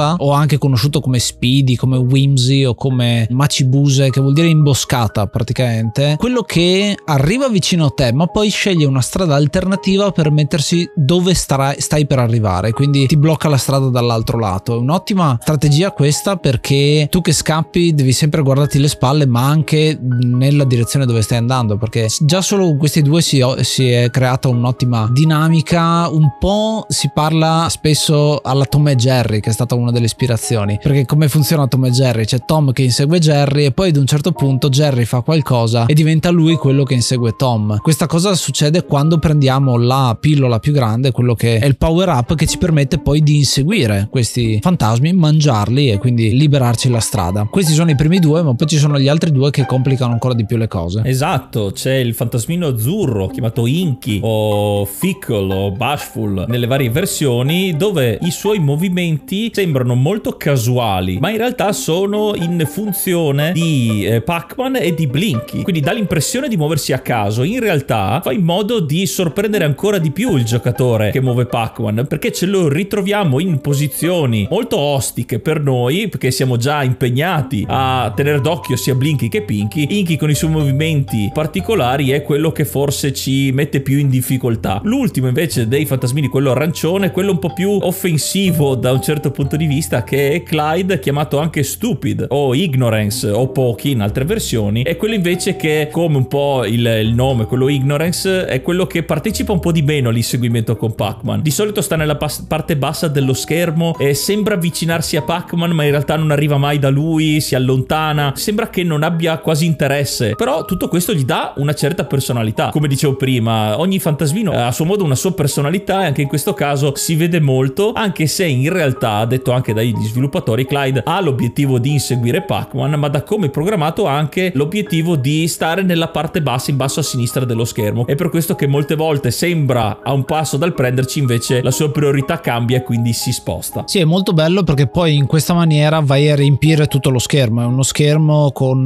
cosa, o anche conosciuto come Speedy, come Whimsy o come Machibuse, che vuol dire imboscata praticamente, quello che arriva vicino a te ma poi sceglie una strada alternativa per mettersi dove stai per arrivare, quindi ti blocca la strada dall'altro lato. È un'ottima strategia questa, perché tu che scappi devi sempre guardarti le spalle ma anche nella direzione dove stai andando, perché già solo con questi due si è creata un'ottima dinamica. Un po' si parla spesso alla Tom e Jerry, che è stata una delle ispirazioni, perché come funziona Tom e Jerry? C'è Tom che insegue Jerry e poi ad un certo punto Jerry fa qualcosa e diventa lui quello che insegue Tom. Questa cosa succede quando prendiamo la pillola più grande, quello che è il power up che ci permette poi di inseguire questi fantasmi, mangiarli e quindi liberarci la strada. Questi sono i primi due, ma poi ci sono gli altri due che complicano ancora di più le cose. Esatto, c'è il fantasmino azzurro chiamato Inky o Fickle o Bashful nelle varie versioni, dove i suoi movimenti sembrano molto casuali ma in realtà sono in funzione di Pac-Man e di Blinky, quindi dà l'impressione di muoversi a caso. In realtà fa in modo di sorprendere ancora di più il giocatore che muove Pac-Man, perché ce lo ritroviamo in posizioni molto ostiche per noi, perché siamo già impegnati a tenere d'occhio sia Blinky che Pinky. Inky con i suoi movimenti particolari è quello che forse ci mette più in difficoltà. L'ultimo invece dei fantasmini, quello arancione, quello un po' più offensivo da un certo punto di vista, che è Clyde, chiamato anche Stupid o Ignorance o Pokey in altre versioni, è quello invece che, come un po' il nome, quello Ignorance, è quello che partecipa un po' di meno all'inseguimento con Pac-Man. Di solito sta nella parte bassa dello schermo e sembra avvicinarsi a Pac-Man ma in realtà non arriva mai da lui, si allontana, sembra che non abbia quasi interesse, però tutto questo gli dà una certa personalità. Come dicevo prima, ogni fantasmino ha a suo modo una sua personalità e anche in questo caso si vede molto, anche se in realtà, detto anche dagli sviluppatori, Clyde ha l'obiettivo di inseguire Pac-Man, ma da come è programmato ha anche l'obiettivo di stare nella parte bassa, in basso a sinistra dello schermo. È per questo che molte volte sembra a un passo dal prenderci, invece la sua priorità cambia e quindi si sposta. Sì, è molto bello perché poi in questa maniera vai a riempire tutto lo schermo. È uno schermo con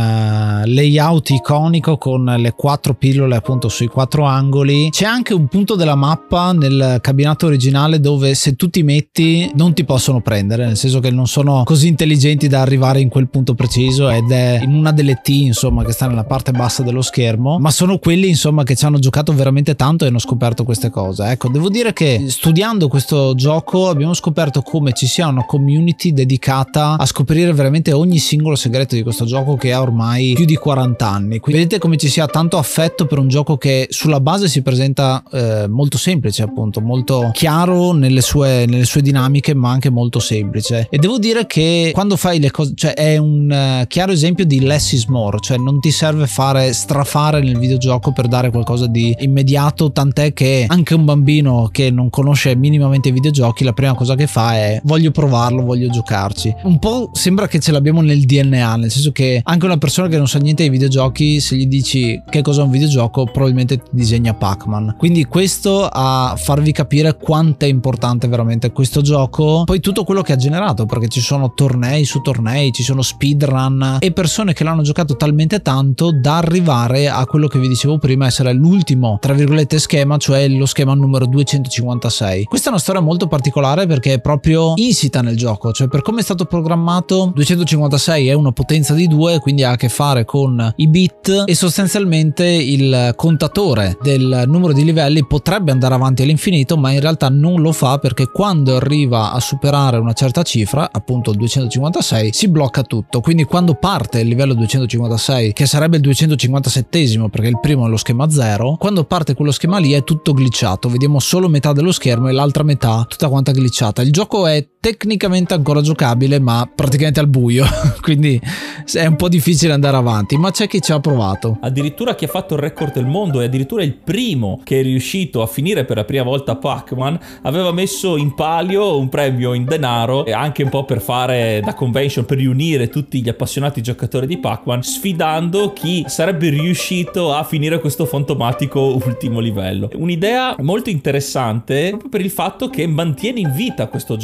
layout iconico, con le 4 pillole appunto sui 4 angoli. C'è anche un punto della mappa nel cabinato originale dove se tu ti metti non ti possono prendere, nel senso che non sono così intelligenti da arrivare in quel punto preciso, ed è in una delle T insomma che sta nella parte bassa dello schermo, ma sono quelli insomma che ci hanno giocato veramente tanto e hanno scoperto queste cose. Ecco, devo dire che studiando questo gioco abbiamo scoperto come ci sia una community dedicata a scoprire veramente ogni singolo segreto di questo gioco, che ha ormai più di 40 anni. Quindi vedete come ci sia tanto affetto per un gioco che sulla base si presenta molto semplice, appunto molto chiaro nelle sue dinamiche, ma anche molto semplice. E devo dire che quando fai le cose, cioè è un chiaro esempio di less is more, cioè non ti serve strafare nel videogioco per dare qualcosa di immediato, tant'è che anche un bambino che non conosce minimamente i videogiochi la prima cosa che fa è voglio provarlo, voglio giocarci. Un po' sembra che ce l'abbiamo nel DNA, nel senso che anche una persona che non sa niente dei videogiochi, se gli dici che cos'è un videogioco, probabilmente ti disegna Pac-Man. Quindi questo a farvi capire quanto è importante veramente questo gioco, poi tutto quello che ha generato, perché ci sono tornei su tornei, ci sono speedrun e persone che l'hanno giocato talmente tanto da arrivare a quello che vi dicevo prima, essere l'ultimo tra virgolette schema, cioè lo schema numero 256. Questa è una storia molto particolare perché è proprio insita nel gioco, cioè per come è stato programmato 256 è una potenza di 2, quindi ha a che fare con i bit, e sostanzialmente il contatore del numero di livelli potrebbe andare avanti all'infinito, ma in realtà non lo fa, perché quando arriva a superare una certa cifra, appunto il 256, si blocca tutto. Quindi quando parte il livello 256, che sarebbe il 257esimo perché il primo è lo schema 0, quando parte quello schema lì è tutto glitchato, vediamo solo metà dello schermo e l'altra metà tutta quanta glitchata. Il gioco è tecnicamente ancora giocabile ma praticamente al buio quindi è un po' difficile andare avanti, ma c'è chi ci ha provato. Addirittura chi ha fatto il record del mondo e addirittura il primo che è riuscito a finire per la prima volta Pac-Man aveva messo in palio un premio in denaro, e anche un po' per fare da convention, per riunire tutti gli appassionati giocatori di Pac-Man, sfidando chi sarebbe riuscito a finire questo fantomatico ultimo livello. Un'idea molto interessante proprio per il fatto che mantiene in vita questo gioco.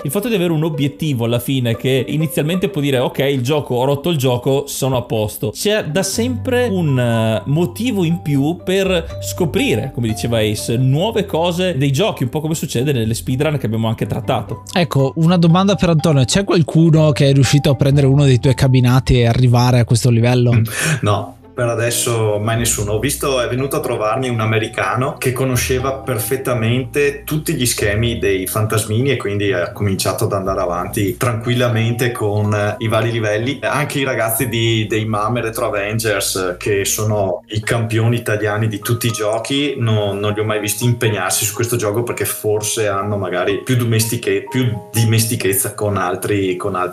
il fatto di avere un obiettivo alla fine che inizialmente può dire ok, il gioco, ho rotto il gioco, sono a posto, c'è da sempre un motivo in più per scoprire, come diceva Ace, nuove cose dei giochi, un po' come succede nelle speedrun che abbiamo anche trattato. Ecco, una domanda per Antonio: c'è qualcuno che è riuscito a prendere uno dei tuoi cabinati e arrivare a questo livello? No, per adesso mai nessuno. Ho visto, è venuto a trovarmi un americano che conosceva perfettamente tutti gli schemi dei fantasmini e quindi ha cominciato ad andare avanti tranquillamente con i vari livelli. Anche i ragazzi dei Mame Retro Avengers, che sono i campioni italiani di tutti i giochi, non li ho mai visti impegnarsi su questo gioco, perché forse hanno magari più dimestichezza con altri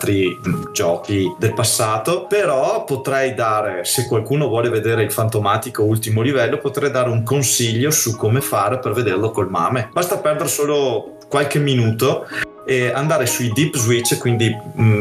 giochi del passato. Però potrei dare, se qualcuno vuole vedere il fantomatico ultimo livello, potrei dare un consiglio su come fare per vederlo col Mame. Basta perdere solo qualche minuto e andare sui deep switch, quindi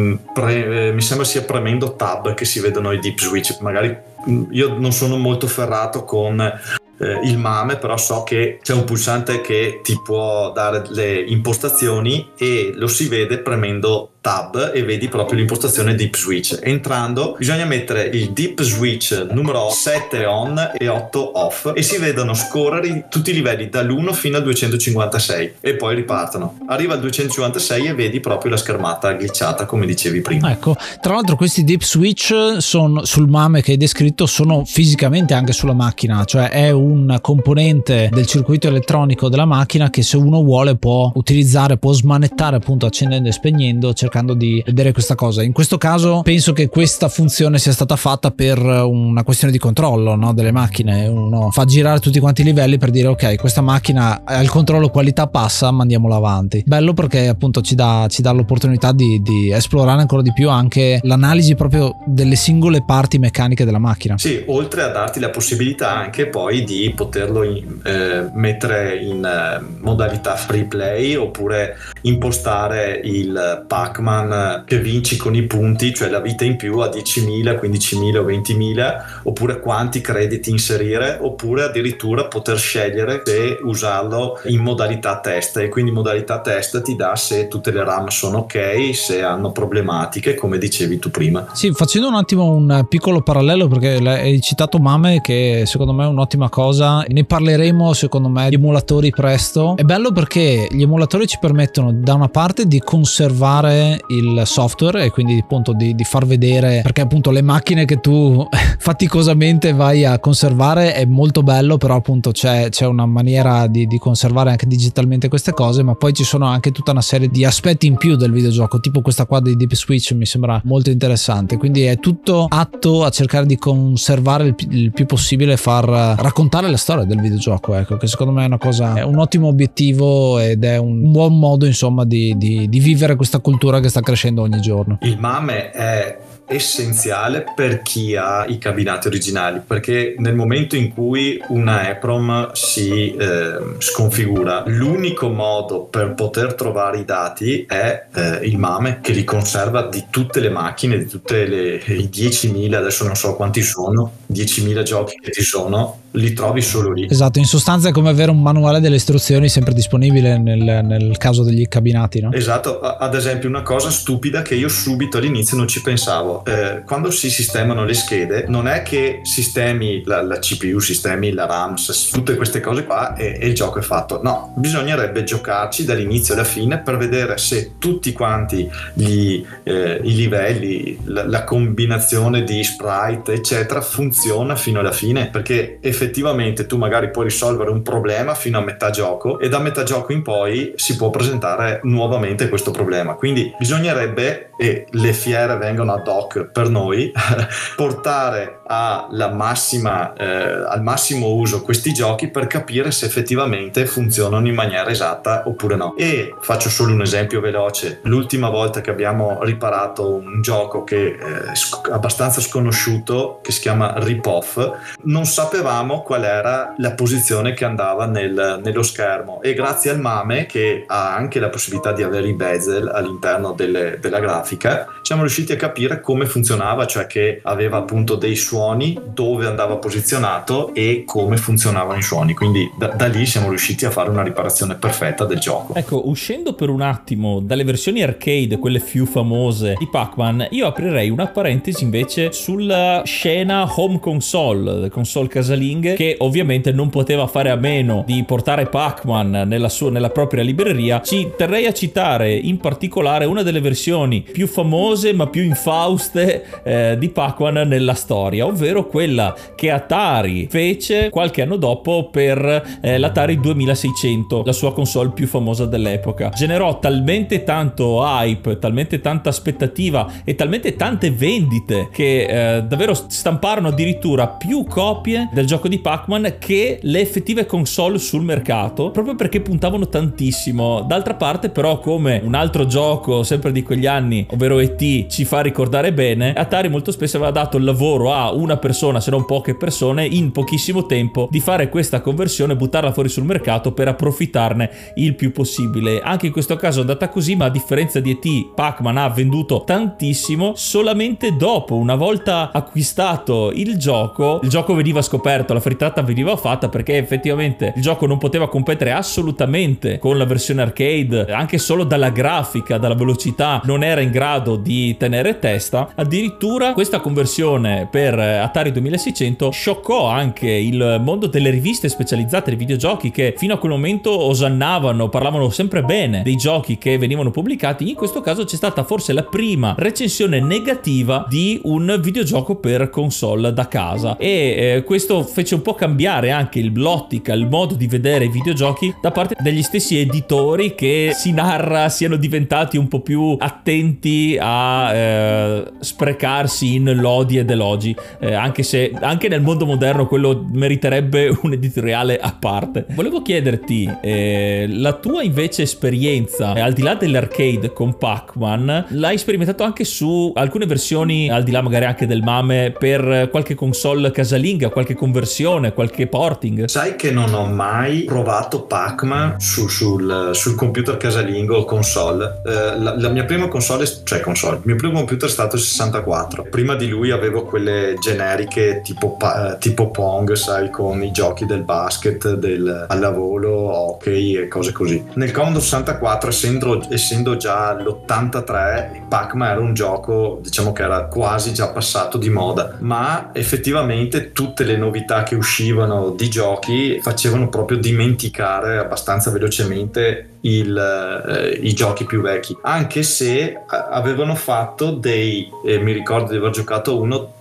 mi sembra sia premendo tab che si vedono i deep switch. Magari io non sono molto ferrato con il Mame, però so che c'è un pulsante che ti può dare le impostazioni e lo si vede premendo tab e vedi proprio l'impostazione deep switch. Entrando bisogna mettere il deep switch numero 7 on e 8 off e si vedono scorrere tutti i livelli dall'1 fino al 256 e poi ripartono. Arriva al 256 e vedi proprio la schermata glitchata, come dicevi prima. Ecco, tra l'altro questi deep switch sono sul Mame che hai descritto, sono fisicamente anche sulla macchina, cioè è un componente del circuito elettronico della macchina che, se uno vuole, può utilizzare, può smanettare appunto accendendo e spegnendo, cercando di vedere questa cosa. In questo caso penso che questa funzione sia stata fatta per una questione di controllo, no, delle macchine. Uno fa girare tutti quanti i livelli per dire ok, questa macchina ha il controllo qualità passa, mandiamola avanti. Bello, perché appunto ci dà l'opportunità di esplorare ancora di più anche l'analisi proprio delle singole parti meccaniche della macchina. Sì, oltre a darti la possibilità anche poi di poterlo mettere in modalità free play, oppure impostare il Pac-Man che vinci con i punti, cioè la vita in più a 10.000, 15.000 o 20.000, oppure quanti crediti inserire, oppure addirittura poter scegliere se usarlo in modalità test, e quindi modalità test ti dà se tutte le RAM sono ok, se hanno problematiche, come dicevi tu prima. Sì, facendo un attimo un piccolo parallelo, perché hai citato Mame, che secondo me è un'ottima cosa, ne parleremo secondo me di emulatori presto. È bello perché gli emulatori ci permettono da una parte di conservare il software e quindi appunto di far vedere, perché appunto le macchine che tu faticosamente vai a conservare è molto bello, però appunto c'è una maniera di conservare anche digitalmente queste cose, ma poi ci sono anche tutta una serie di aspetti in più del videogioco, tipo questa qua dei deep switch mi sembra molto interessante, quindi è tutto atto a cercare di conservare il più possibile, far raccontare la storia del videogioco, ecco, che secondo me è una cosa, è un ottimo obiettivo ed è un buon modo insomma di vivere questa cultura che sta crescendo ogni giorno. Il Mame è essenziale per chi ha i cabinati originali, perché nel momento in cui una EPROM si sconfigura, l'unico modo per poter trovare i dati è il Mame, che li conserva di tutte le macchine, di tutte i 10.000, adesso non so quanti sono, 10.000 giochi che ci sono, li trovi solo lì. Esatto, in sostanza è come avere un manuale delle istruzioni sempre disponibile nel caso degli cabinati, no? Esatto, ad esempio una cosa stupida che io subito all'inizio non ci pensavo, quando si sistemano le schede non è che sistemi la CPU, sistemi la RAM, tutte queste cose qua e il gioco è fatto, no, bisognerebbe giocarci dall'inizio alla fine per vedere se tutti quanti i livelli, la combinazione di sprite eccetera funziona fino alla fine, perché effettivamente tu magari puoi risolvere un problema fino a metà gioco e da metà gioco in poi si può presentare nuovamente questo problema, quindi bisognerebbe, e le fiere vengono ad hoc per noi, portare al massimo uso questi giochi per capire se effettivamente funzionano in maniera esatta oppure no. E faccio solo un esempio veloce: l'ultima volta che abbiamo riparato un gioco che è abbastanza sconosciuto, che si chiama Rip-Off, non sapevamo qual era la posizione che andava nello schermo, e grazie al Mame, che ha anche la possibilità di avere i bezel all'interno della grafica, siamo riusciti a capire come funzionava, cioè che aveva appunto dei suoni, dove andava posizionato e come funzionavano i suoni, quindi da lì siamo riusciti a fare una riparazione perfetta del gioco. Ecco, uscendo per un attimo dalle versioni arcade, quelle più famose di Pac-Man, io aprirei una parentesi invece sulla scena home console casalinghe, che ovviamente non poteva fare a meno di portare Pac-Man nella propria libreria. Ci terrei a citare in particolare una delle versioni più famose ma più infauste di Pac-Man nella storia, ovvero quella che Atari fece qualche anno dopo per l'Atari 2600, la sua console più famosa dell'epoca. Generò talmente tanto hype, talmente tanta aspettativa e talmente tante vendite che davvero stamparono addirittura più copie del gioco di Pac-Man che le effettive console sul mercato, proprio perché puntavano tantissimo. D'altra parte però, come un altro gioco sempre di quegli anni, ovvero E.T., ci fa ricordare bene, Atari molto spesso aveva dato il lavoro a una persona, se non poche persone, in pochissimo tempo, di fare questa conversione, buttarla fuori sul mercato per approfittarne il più possibile. Anche in questo caso è andata così, ma a differenza di E.T., Pac-Man ha venduto tantissimo. Solamente dopo, una volta acquistato il gioco veniva scoperto, la frittata veniva fatta, perché effettivamente il gioco non poteva competere assolutamente con la versione arcade, anche solo dalla grafica, dalla velocità, non era in grado di tenere testa. Addirittura questa conversione per Atari 2600 scioccò anche il mondo delle riviste specializzate di videogiochi, che fino a quel momento osannavano, parlavano sempre bene dei giochi che venivano pubblicati. In questo caso c'è stata forse la prima recensione negativa di un videogioco per console da casa, e questo fece un po' cambiare anche l'ottica, il modo di vedere i videogiochi da parte degli stessi editori, che si narra siano diventati un po' più attenti a sprecarsi in lodi ed elogi, anche se anche nel mondo moderno quello meriterebbe un editoriale a parte. Volevo chiederti la tua invece esperienza, al di là dell'arcade con Pac-Man, l'hai sperimentato anche su alcune versioni, al di là magari anche del MAME, per qualche console casalinga, qualche conversione, qualche porting? Sai che non ho mai provato Pac-Man sul computer casalingo o console. La mia prima console, il mio primo computer è stato il 64. Prima di lui avevo quelle generiche tipo Pong, sai, con i giochi del basket, del pallavolo, hockey e cose così. Nel Commodore 64, essendo già l'83, Pac-Man era un gioco, diciamo, che era quasi già passato di moda, ma effettivamente tutte le novità che uscivano di giochi facevano proprio dimenticare abbastanza velocemente i giochi più vecchi, anche se avevano fatto mi ricordo di aver giocato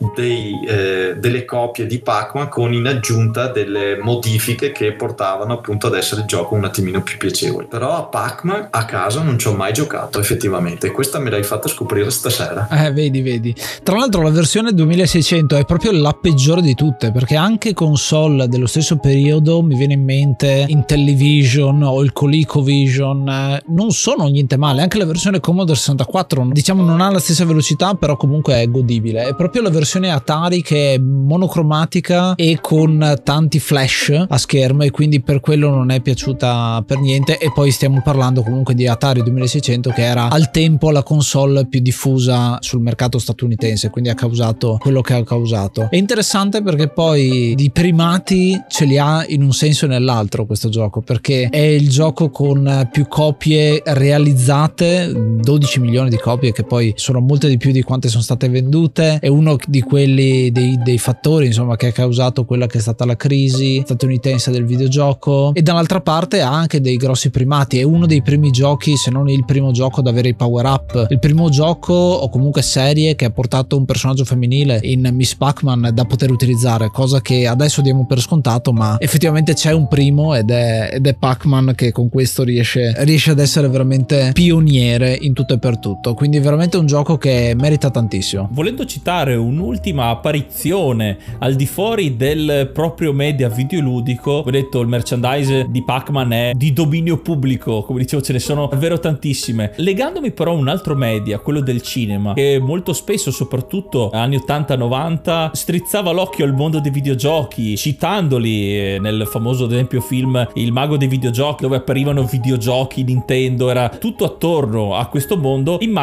delle copie di Pac-Man con in aggiunta delle modifiche che portavano appunto ad essere il gioco un attimino più piacevole. Però a Pac-Man a casa non ci ho mai giocato effettivamente, e questa me l'hai fatta scoprire stasera. Vedi. Tra l'altro la versione 2600 è proprio la peggiore di tutte, perché anche console dello stesso periodo, mi viene in mente Intellivision o il ColecoVision, non sono niente male. Anche la versione Commodore 64, diciamo, non ha la stessa velocità, però comunque è godibile. È proprio la versione Atari che è monocromatica e con tanti flash a schermo, e quindi per quello non è piaciuta per niente. E poi stiamo parlando comunque di Atari 2600, che era al tempo la console più diffusa sul mercato statunitense, quindi ha causato quello che ha causato. È interessante perché poi di primati ce li ha in un senso e nell'altro questo gioco, perché è il gioco con più copie realizzate, 12 milioni di copie, che poi sono molte di più di quante sono state vendute. È uno di quelli dei fattori, insomma, che ha causato quella che è stata la crisi statunitense del videogioco. E dall'altra parte ha anche dei grossi primati, è uno dei primi giochi, se non il primo gioco, ad avere i power up, il primo gioco o comunque serie che ha portato un personaggio femminile in Miss Pac-Man da poter utilizzare, cosa che adesso diamo per scontato, ma effettivamente c'è un primo ed è Pac-Man che con questo riesce ad essere veramente pioniere in tutto e per tutto. Quindi veramente un gioco che merita tantissimo. Volendo citare un'ultima apparizione al di fuori del proprio media videoludico, ho detto il merchandise di Pac-Man è di dominio pubblico, come dicevo ce ne sono davvero tantissime. Legandomi però a un altro media, quello del cinema, che molto spesso, soprattutto anni 80-90, strizzava l'occhio al mondo dei videogiochi, citandoli nel famoso, ad esempio, film Il mago dei videogiochi, dove apparivano videogiochi Nintendo, era tutto attorno a questo mondo. Immagino che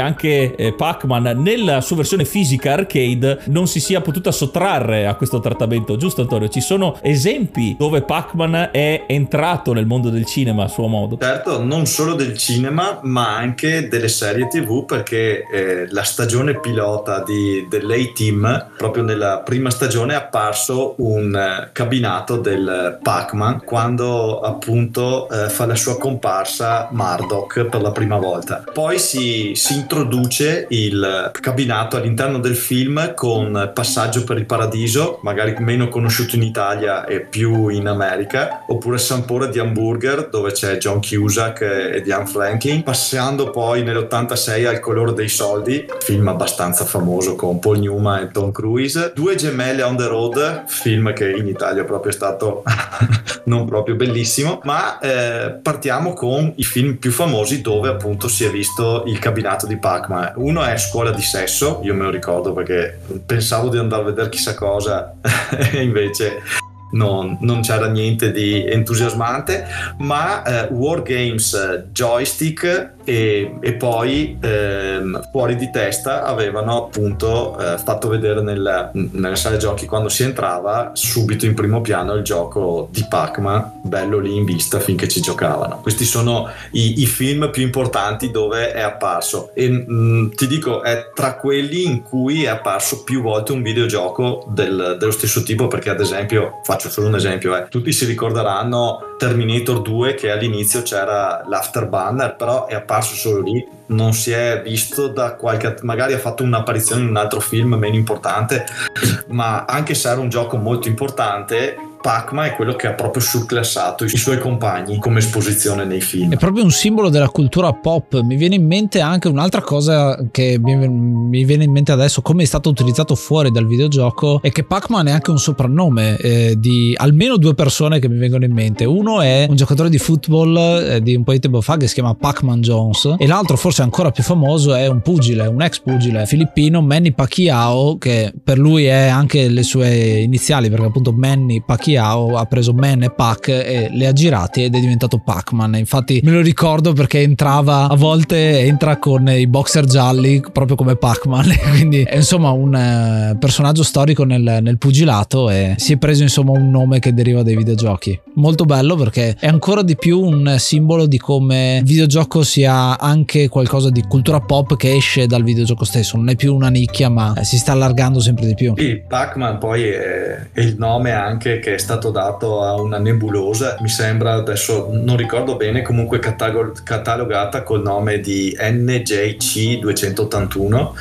anche Pac-Man nella sua versione fisica arcade non si sia potuta sottrarre a questo trattamento, giusto Antonio? Ci sono esempi dove Pac-Man è entrato nel mondo del cinema a suo modo? Certo, non solo del cinema ma anche delle serie TV, perché la stagione pilota dell'A-Team, proprio nella prima stagione è apparso un cabinato del Pac-Man quando appunto fa la sua comparsa Murdoch per la prima volta. Poi si introduce il cabinato all'interno del film con Passaggio per il Paradiso, magari meno conosciuto in Italia e più in America, oppure Sapore di Hamburger dove c'è John Cusack e Diane Franklin, passando poi nell'86 al Colore dei soldi, film abbastanza famoso con Paul Newman e Tom Cruise, Due gemelle on the road, film che in Italia proprio è stato non proprio bellissimo, ma partiamo con i film più famosi dove appunto si è visto il cabinato di Pac-Man. Uno è Scuola di sesso, io me lo ricordo perché pensavo di andare a vedere chissà cosa e invece non c'era niente di entusiasmante, ma War Games Joystick e poi Fuori di testa avevano appunto fatto vedere nelle sale giochi, quando si entrava subito in primo piano il gioco di Pac-Man, bello lì in vista finché ci giocavano. Questi sono i film più importanti dove è apparso e ti dico è tra quelli in cui è apparso più volte un videogioco dello stesso tipo, perché ad esempio faccio solo un esempio, tutti si ricorderanno Terminator 2 che all'inizio c'era l'Afterburner, però è apparso solo lì, non si è visto da qualche, magari ha fatto un'apparizione in un altro film meno importante, ma anche se era un gioco molto importante, Pac-Man è quello che ha proprio surclassato i suoi compagni come esposizione nei film. È proprio un simbolo della cultura pop. Mi viene in mente anche un'altra cosa che mi viene in mente adesso, come è stato utilizzato fuori dal videogioco, è che Pac-Man è anche un soprannome di almeno due persone che mi vengono in mente. Uno è un giocatore di football di un po' di tempo fa che si chiama Pac-Man Jones, e l'altro, forse ancora più famoso, è un pugile, un ex pugile filippino, Manny Pacquiao, che per lui è anche le sue iniziali, perché appunto Manny Pacquiao ha preso Man e Pac e le ha girati ed è diventato Pac-Man. Infatti me lo ricordo perché a volte entra con i boxer gialli proprio come Pac-Man quindi è insomma un personaggio storico nel pugilato e si è preso insomma un nome che deriva dai videogiochi. Molto bello perché è ancora di più un simbolo di come il videogioco sia anche qualcosa di cultura pop che esce dal videogioco stesso, non è più una nicchia ma si sta allargando sempre di più. Il Pac-Man poi è il nome anche che è stato dato a una nebulosa, mi sembra, adesso non ricordo bene, comunque catalogata col nome di NJC 281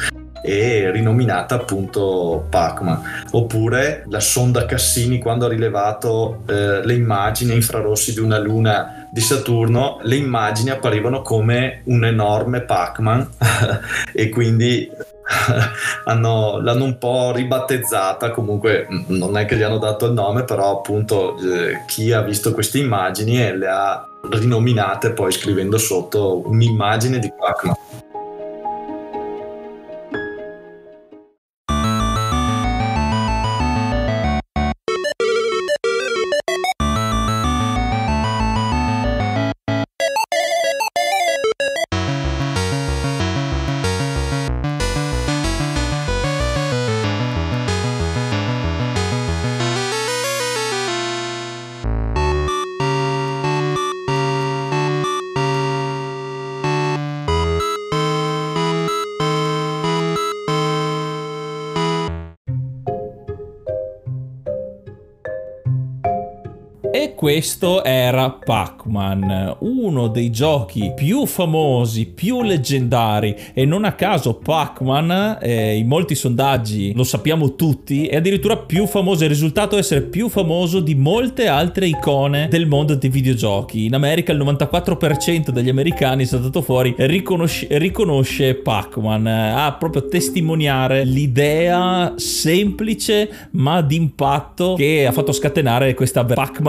e rinominata appunto Pac-Man. Oppure la sonda Cassini, quando ha rilevato le immagini infrarossi di una luna di Saturno, le immagini apparivano come un enorme Pac-Man e quindi l'hanno un po' ribattezzata. Comunque non è che gli hanno dato il nome, però appunto chi ha visto queste immagini le ha rinominate poi scrivendo sotto un'immagine di Pac-Man. E questo era Pac-Man, uno dei giochi più famosi, più leggendari, e non a caso Pac-Man in molti sondaggi, lo sappiamo tutti, è addirittura più famoso, è risultato essere più famoso di molte altre icone del mondo dei videogiochi. In America il 94% degli americani, è stato fuori, riconosce Pac-Man, a proprio testimoniare l'idea semplice ma d'impatto che ha fatto scatenare questa Pac-Man fever.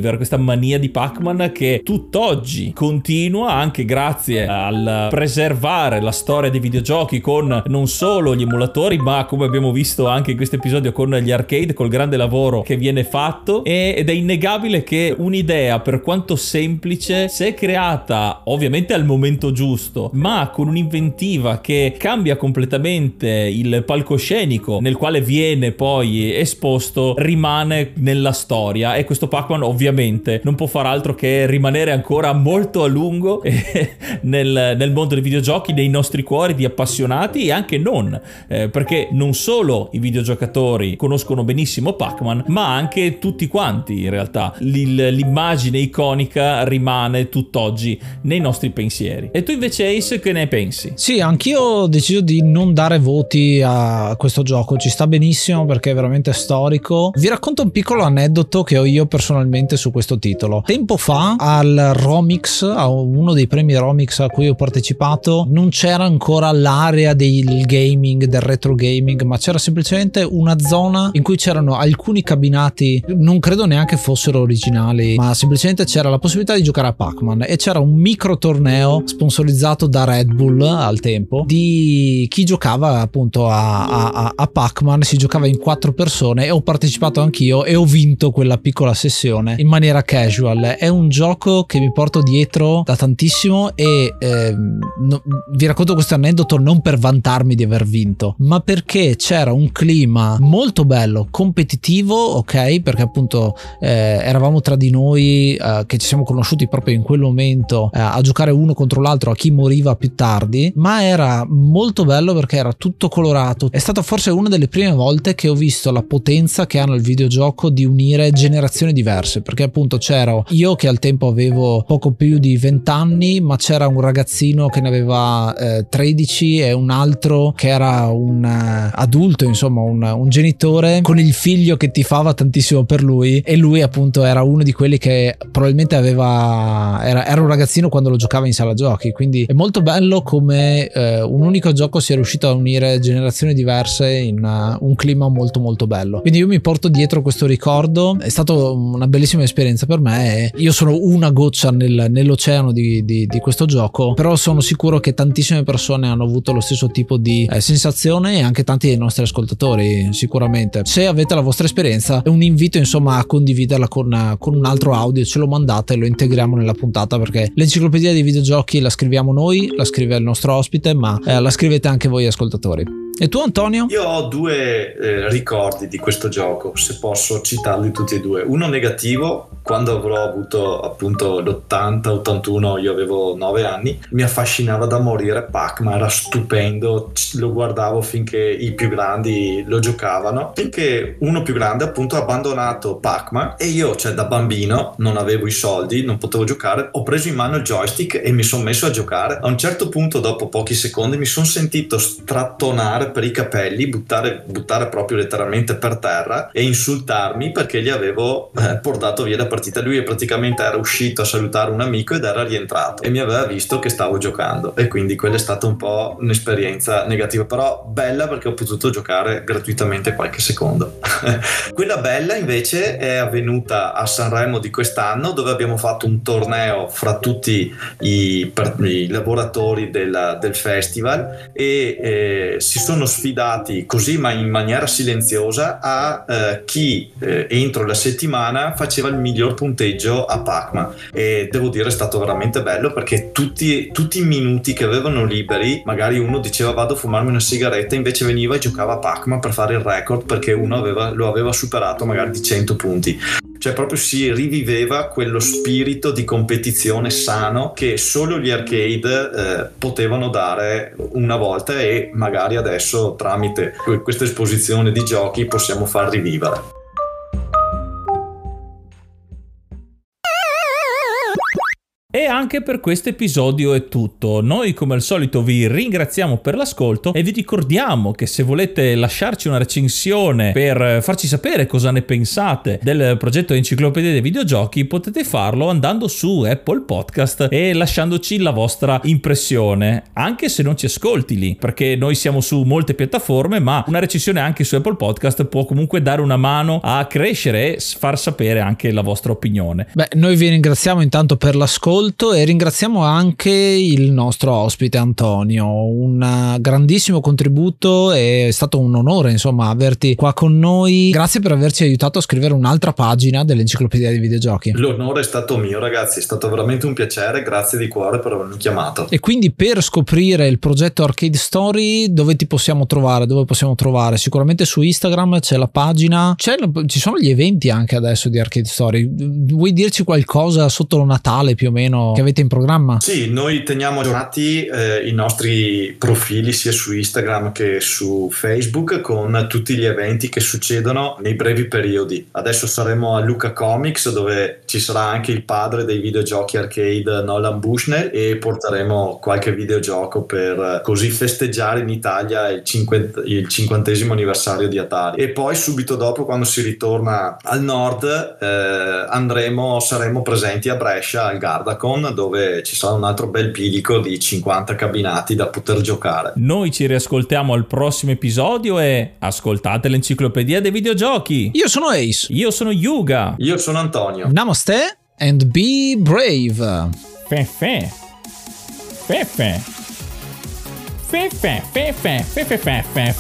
fever, questa mania di Pac-Man che tutt'oggi continua anche grazie al preservare la storia dei videogiochi con non solo gli emulatori, ma come abbiamo visto anche in questo episodio con gli arcade, col grande lavoro che viene fatto. Ed è innegabile che un'idea, per quanto semplice, se è creata ovviamente al momento giusto, ma con un'inventiva che cambia completamente il palcoscenico nel quale viene poi esposto, rimane nella storia. E questo Pac-Man ovviamente non può far altro che rimanere ancora molto a lungo nel mondo dei videogiochi, nei nostri cuori di appassionati e anche non, perché non solo i videogiocatori conoscono benissimo Pac-Man, ma anche tutti quanti in realtà. L'immagine iconica rimane tutt'oggi nei nostri pensieri. E tu invece, Ace, che ne pensi? Sì, anch'io ho deciso di non dare voti a questo gioco, ci sta benissimo perché è veramente storico. Vi racconto un piccolo aneddoto che ho io personalmente su questo titolo. Tempo fa al Romix, a uno dei premi Romix a cui ho partecipato, non c'era ancora l'area del gaming, del retro gaming, ma c'era semplicemente una zona in cui c'erano alcuni cabinati, non credo neanche fossero originali, ma semplicemente c'era la possibilità di giocare a Pac-Man e c'era un micro torneo sponsorizzato da Red Bull al tempo di chi giocava appunto a Pac-Man. Si giocava in 4 persone e ho partecipato anch'io e ho vinto quella piccola sessione in maniera casual. È un gioco che mi porto dietro da tantissimo e vi racconto questo aneddoto non per vantarmi di aver vinto, ma perché c'era un clima molto bello, competitivo, ok, perché appunto eravamo tra di noi che ci siamo conosciuti proprio in quel momento a giocare uno contro l'altro a chi moriva più tardi, ma era molto bello perché era tutto colorato. È stata forse una delle prime volte che ho visto la potenza che ha nel videogioco di unire generazioni diverse, perché appunto c'ero io che al tempo avevo poco più di 20 anni, ma c'era un ragazzino che ne aveva 13 e un altro che era un adulto, insomma un genitore con il figlio che tifava tantissimo per lui, e lui appunto era uno di quelli che probabilmente era un ragazzino quando lo giocava in sala giochi. Quindi è molto bello come un unico gioco sia riuscito a unire generazioni diverse in un clima molto molto bello. Quindi io mi porto dietro questo ricordo, è stata una bellissima esperienza per me. Io sono una goccia nell'oceano di questo gioco, però sono sicuro che tantissime persone hanno avuto lo stesso tipo di sensazione, e anche tanti dei nostri ascoltatori sicuramente. Se avete la vostra esperienza è un invito insomma a condividerla con un altro audio, ce lo mandate e lo integriamo nella puntata, perché l'enciclopedia dei videogiochi la scriviamo noi, la scrive il nostro ospite, ma la scrivete anche voi ascoltatori. E tu, Antonio? Io ho 2 ricordi di questo gioco, se posso citarli tutti e 2. Uno negativo: quando avrò avuto appunto l'80-81, io avevo 9 anni, mi affascinava da morire Pac-Man, era stupendo, lo guardavo finché i più grandi lo giocavano, finché uno più grande appunto ha abbandonato Pac-Man e io, cioè da bambino, non avevo i soldi, non potevo giocare, ho preso in mano il joystick e mi sono messo a giocare. A un certo punto, dopo pochi secondi, mi sono sentito strattonare per i capelli, buttare proprio letteralmente per terra e insultarmi perché gli avevo portato via la partita. Lui praticamente era uscito a salutare un amico ed era rientrato e mi aveva visto che stavo giocando, e quindi quella è stata un po' un'esperienza negativa, però bella perché ho potuto giocare gratuitamente qualche secondo. Quella bella invece è avvenuta a Sanremo di quest'anno, dove abbiamo fatto un torneo fra tutti i lavoratori del festival e si sono sfidati così, ma in maniera silenziosa, a chi entro la settimana faceva il miglior punteggio a Pac-Man. E devo dire è stato veramente bello, perché tutti i minuti che avevano liberi, magari uno diceva vado a fumarmi una sigaretta, invece veniva e giocava a Pac-Man per fare il record, perché uno lo aveva superato magari di 100 punti. Cioè proprio si riviveva quello spirito di competizione sano che solo gli arcade potevano dare una volta, e magari adesso tramite questa esposizione di giochi possiamo far rivivere. E anche per questo episodio è tutto. Noi come al solito vi ringraziamo per l'ascolto e vi ricordiamo che se volete lasciarci una recensione per farci sapere cosa ne pensate del progetto Enciclopedia dei Videogiochi, potete farlo andando su Apple Podcast e lasciandoci la vostra impressione, anche se non ci ascolti lì, perché noi siamo su molte piattaforme, ma una recensione anche su Apple Podcast può comunque dare una mano a crescere e far sapere anche la vostra opinione. Beh, noi vi ringraziamo intanto per l'ascolto e ringraziamo anche il nostro ospite Antonio, un grandissimo contributo, è stato un onore insomma averti qua con noi. Grazie per averci aiutato a scrivere un'altra pagina dell'Enciclopedia dei Videogiochi. L'onore è stato mio, ragazzi, è stato veramente un piacere, grazie di cuore per avermi chiamato. E quindi per scoprire il progetto Arcade Story dove ti possiamo trovare? Dove possiamo trovare? Sicuramente su Instagram c'è la pagina, ci sono gli eventi anche adesso di Arcade Story. Vuoi dirci qualcosa sotto lo Natale più o meno che avete in programma? Sì, noi teniamo aggiornati i nostri profili sia su Instagram che su Facebook con tutti gli eventi che succedono nei brevi periodi. Adesso saremo a Luca Comics, dove ci sarà anche il padre dei videogiochi arcade Nolan Bushnell, e porteremo qualche videogioco per così festeggiare in Italia il 50° anniversario di Atari. E poi subito dopo, quando si ritorna al nord, saremo presenti a Brescia al Gardacon, dove ci sarà un altro bel pilico di 50 cabinati da poter giocare. Noi ci riascoltiamo al prossimo episodio e ascoltate l'Enciclopedia dei Videogiochi. Io sono Ace. Io sono Yuga. Io sono Antonio. Namaste and be brave. Fefe. Fefe. Fefe. Fefe. Fefe. Fefe.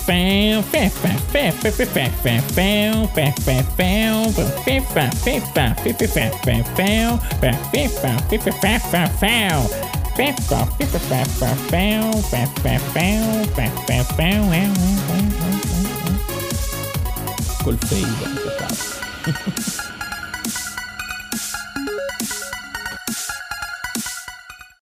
Col fade.